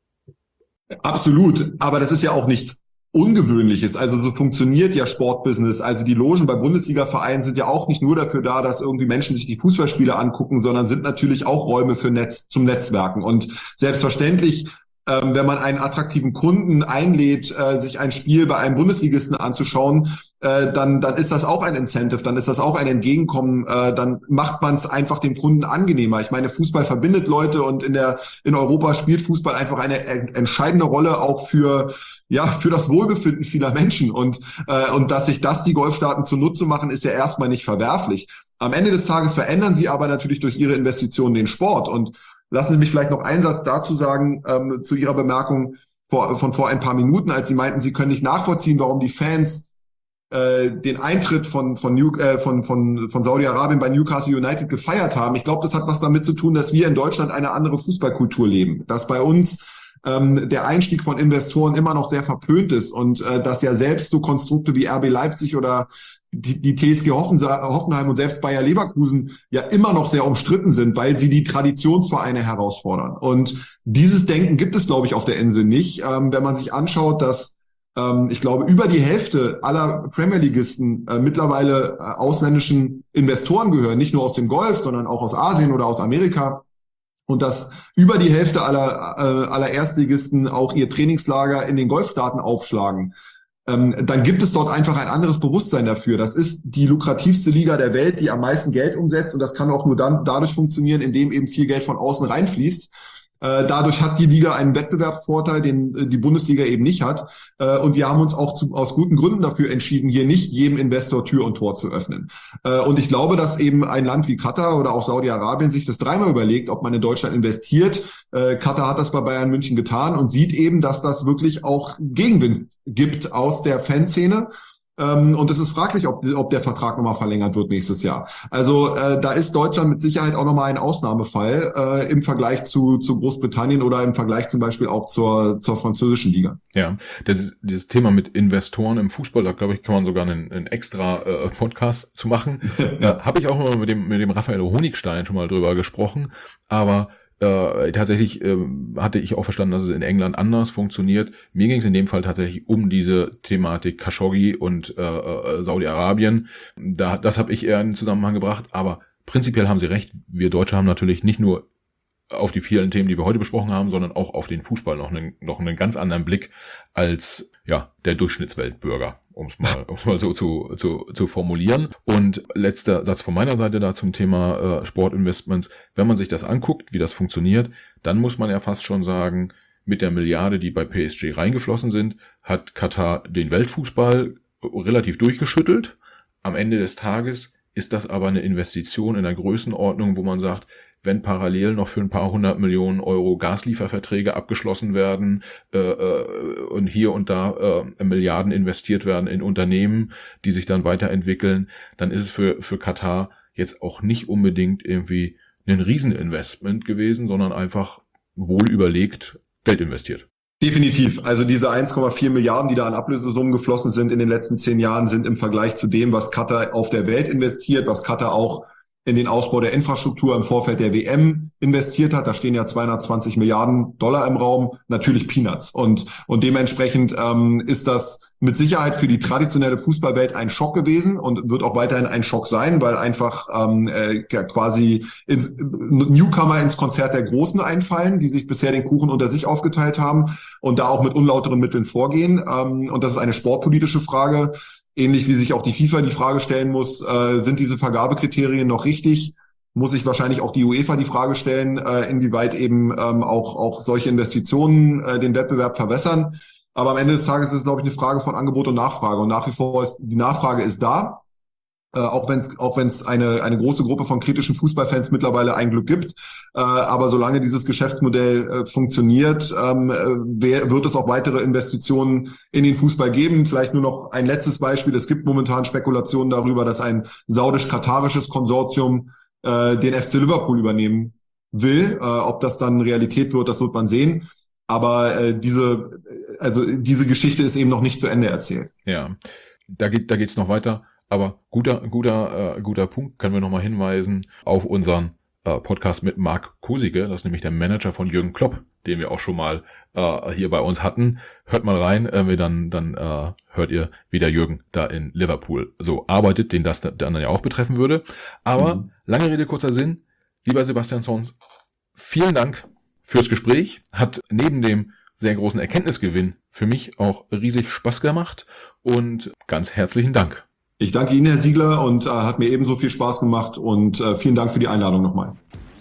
Speaker 1: Absolut, aber das ist ja auch nichts Ungewöhnliches. Also so funktioniert ja Sportbusiness. Also die Logen bei Bundesliga-Vereinen sind ja auch nicht nur dafür da, dass irgendwie Menschen sich die Fußballspiele angucken, sondern sind natürlich auch Räume für Netz zum Netzwerken. Und selbstverständlich, ähm, wenn man einen attraktiven Kunden einlädt, äh, sich ein Spiel bei einem Bundesligisten anzuschauen, äh, dann dann ist das auch ein Incentive, dann ist das auch ein Entgegenkommen, äh, dann macht man es einfach dem Kunden angenehmer. Ich meine, Fußball verbindet Leute und in der in Europa spielt Fußball einfach eine äh, entscheidende Rolle auch für ja für das Wohlbefinden vieler Menschen und äh, und dass sich das die Golfstaaten zunutze machen, ist ja erstmal nicht verwerflich. Am Ende des Tages verändern sie aber natürlich durch ihre Investitionen den Sport. Und lassen Sie mich vielleicht noch einen Satz dazu sagen, ähm, zu Ihrer Bemerkung vor, von vor ein paar Minuten, als Sie meinten, Sie können nicht nachvollziehen, warum die Fans äh, den Eintritt von von, New, äh, von von von Saudi-Arabien bei Newcastle United gefeiert haben. Ich glaube, das hat was damit zu tun, dass wir in Deutschland eine andere Fußballkultur leben, dass bei uns ähm, der Einstieg von Investoren immer noch sehr verpönt ist und äh, dass ja selbst so Konstrukte wie R B Leipzig oder die, die T S G Hoffenheim und selbst Bayer Leverkusen ja immer noch sehr umstritten sind, weil sie die Traditionsvereine herausfordern. Und dieses Denken gibt es, glaube ich, auf der Insel nicht. Ähm, wenn man sich anschaut, dass ähm, ich glaube, über die Hälfte aller Premier-Ligisten äh, mittlerweile äh, ausländischen Investoren gehören, nicht nur aus dem Golf, sondern auch aus Asien oder aus Amerika. Und dass über die Hälfte aller, äh, aller Erstligisten auch ihr Trainingslager in den Golfstaaten aufschlagen. Ähm, dann gibt es dort einfach ein anderes Bewusstsein dafür. Das ist die lukrativste Liga der Welt, die am meisten Geld umsetzt. Und das kann auch nur dann dadurch funktionieren, indem eben viel Geld von außen reinfließt. Äh, dadurch hat die Liga einen Wettbewerbsvorteil, den äh, die Bundesliga eben nicht hat. Äh, und wir haben uns auch zu, aus guten Gründen dafür entschieden, hier nicht jedem Investor Tür und Tor zu öffnen. Äh, und ich glaube, dass eben ein Land wie Katar oder auch Saudi-Arabien sich das dreimal überlegt, ob man in Deutschland investiert. Äh, Katar hat das bei Bayern München getan und sieht eben, dass das wirklich auch Gegenwind gibt aus der Fanszene. Ähm, und es ist fraglich, ob, ob der Vertrag nochmal verlängert wird nächstes Jahr. Also äh, da ist Deutschland mit Sicherheit auch nochmal ein Ausnahmefall äh, im Vergleich zu, zu Großbritannien oder im Vergleich zum Beispiel auch zur, zur französischen Liga.
Speaker 2: Ja, das ist, dieses Thema mit Investoren im Fußball, da glaube ich, kann man sogar einen, einen extra äh, Podcast zu machen. Da habe ich auch mal mit dem, mit dem Raphael Honigstein schon mal drüber gesprochen, aber Äh, tatsächlich äh, hatte ich auch verstanden, dass es in England anders funktioniert. Mir ging es in dem Fall tatsächlich um diese Thematik Khashoggi und äh, äh, Saudi-Arabien. Da, das habe ich eher in den Zusammenhang gebracht, aber prinzipiell haben Sie recht. Wir Deutsche haben natürlich nicht nur auf die vielen Themen, die wir heute besprochen haben, sondern auch auf den Fußball noch einen, noch einen ganz anderen Blick als ja der Durchschnittsweltbürger, um es mal, um's mal so zu, zu, zu formulieren. Und letzter Satz von meiner Seite da zum Thema äh, Sportinvestments. Wenn man sich das anguckt, wie das funktioniert, dann muss man ja fast schon sagen, mit der Milliarde, die bei P S G reingeflossen sind, hat Katar den Weltfußball relativ durchgeschüttelt. Am Ende des Tages ist das aber eine Investition in der Größenordnung, wo man sagt, wenn parallel noch für ein paar hundert Millionen Euro Gaslieferverträge abgeschlossen werden äh, äh, und hier und da äh, Milliarden investiert werden in Unternehmen, die sich dann weiterentwickeln, dann ist es für für Katar jetzt auch nicht unbedingt irgendwie ein Rieseninvestment gewesen, sondern einfach wohl überlegt Geld investiert.
Speaker 1: Definitiv. Also diese eins Komma vier Milliarden, die da an Ablösesummen geflossen sind in den letzten zehn Jahren, sind im Vergleich zu dem, was Katar auf der Welt investiert, was Katar auch in den Ausbau der Infrastruktur im Vorfeld der W M investiert hat. Da stehen ja zweihundertzwanzig Milliarden Dollar im Raum, natürlich Peanuts. Und und dementsprechend ähm, ist das mit Sicherheit für die traditionelle Fußballwelt ein Schock gewesen und wird auch weiterhin ein Schock sein, weil einfach ähm, äh, quasi ins, Newcomer ins Konzert der Großen einfallen, die sich bisher den Kuchen unter sich aufgeteilt haben und da auch mit unlauteren Mitteln vorgehen. Ähm, und das ist eine sportpolitische Frage. Ähnlich wie sich auch die FIFA die Frage stellen muss, äh, sind diese Vergabekriterien noch richtig? Muss sich wahrscheinlich auch die UEFA die Frage stellen, äh, inwieweit eben ähm, auch auch solche Investitionen äh, den Wettbewerb verwässern. Aber am Ende des Tages ist es, glaube ich, eine Frage von Angebot und Nachfrage. Und nach wie vor ist die Nachfrage ist da. Äh, auch wenn es auch wenn es eine eine große Gruppe von kritischen Fußballfans mittlerweile ein Glück gibt, äh, aber solange dieses Geschäftsmodell äh, funktioniert, ähm, wer, wird es auch weitere Investitionen in den Fußball geben. Vielleicht nur noch ein letztes Beispiel: Es gibt momentan Spekulationen darüber, dass ein saudisch-katarisches Konsortium äh, den F C Liverpool übernehmen will. Äh, ob das dann Realität wird, das wird man sehen. Aber äh, diese also diese Geschichte ist eben noch nicht zu Ende erzählt.
Speaker 2: Ja, da geht da geht's noch weiter. Aber guter, guter, äh, guter Punkt, können wir nochmal hinweisen auf unseren äh, Podcast mit Marc Kosicke. Das ist nämlich der Manager von Jürgen Klopp, den wir auch schon mal äh, hier bei uns hatten. Hört mal rein, äh, dann, dann äh, hört ihr, wie der Jürgen da in Liverpool so arbeitet, den das dann ja auch betreffen würde. Aber mhm. lange Rede, kurzer Sinn. Lieber Sebastian Sons, vielen Dank fürs Gespräch. Hat neben dem sehr großen Erkenntnisgewinn für mich auch riesig Spaß gemacht. Und ganz herzlichen Dank.
Speaker 1: Ich danke Ihnen, Herr Siegler, und äh, hat mir ebenso viel Spaß gemacht und äh, vielen Dank für die Einladung nochmal.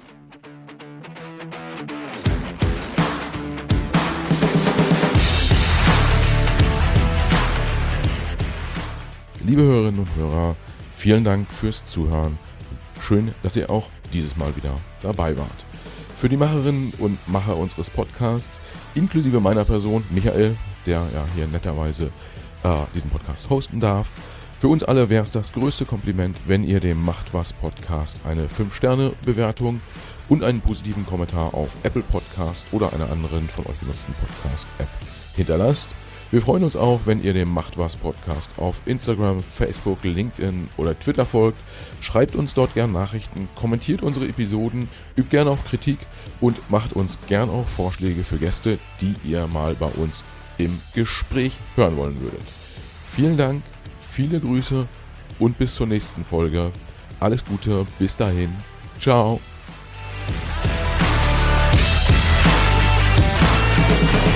Speaker 2: Liebe Hörerinnen und Hörer, vielen Dank fürs Zuhören. Schön, dass ihr auch dieses Mal wieder dabei wart. Für die Macherinnen und Macher unseres Podcasts, inklusive meiner Person, Michael, der ja hier netterweise äh, diesen Podcast hosten darf, für uns alle wäre es das größte Kompliment, wenn ihr dem Macht was Podcast eine fünf Sterne Bewertung und einen positiven Kommentar auf Apple Podcast oder einer anderen von euch genutzten Podcast-App hinterlasst. Wir freuen uns auch, wenn ihr dem Macht was Podcast auf Instagram, Facebook, LinkedIn oder Twitter folgt. Schreibt uns dort gern Nachrichten, kommentiert unsere Episoden, übt gern auch Kritik und macht uns gern auch Vorschläge für Gäste, die ihr mal bei uns im Gespräch hören wollen würdet. Vielen Dank. Viele Grüße und bis zur nächsten Folge. Alles Gute, bis dahin. Ciao.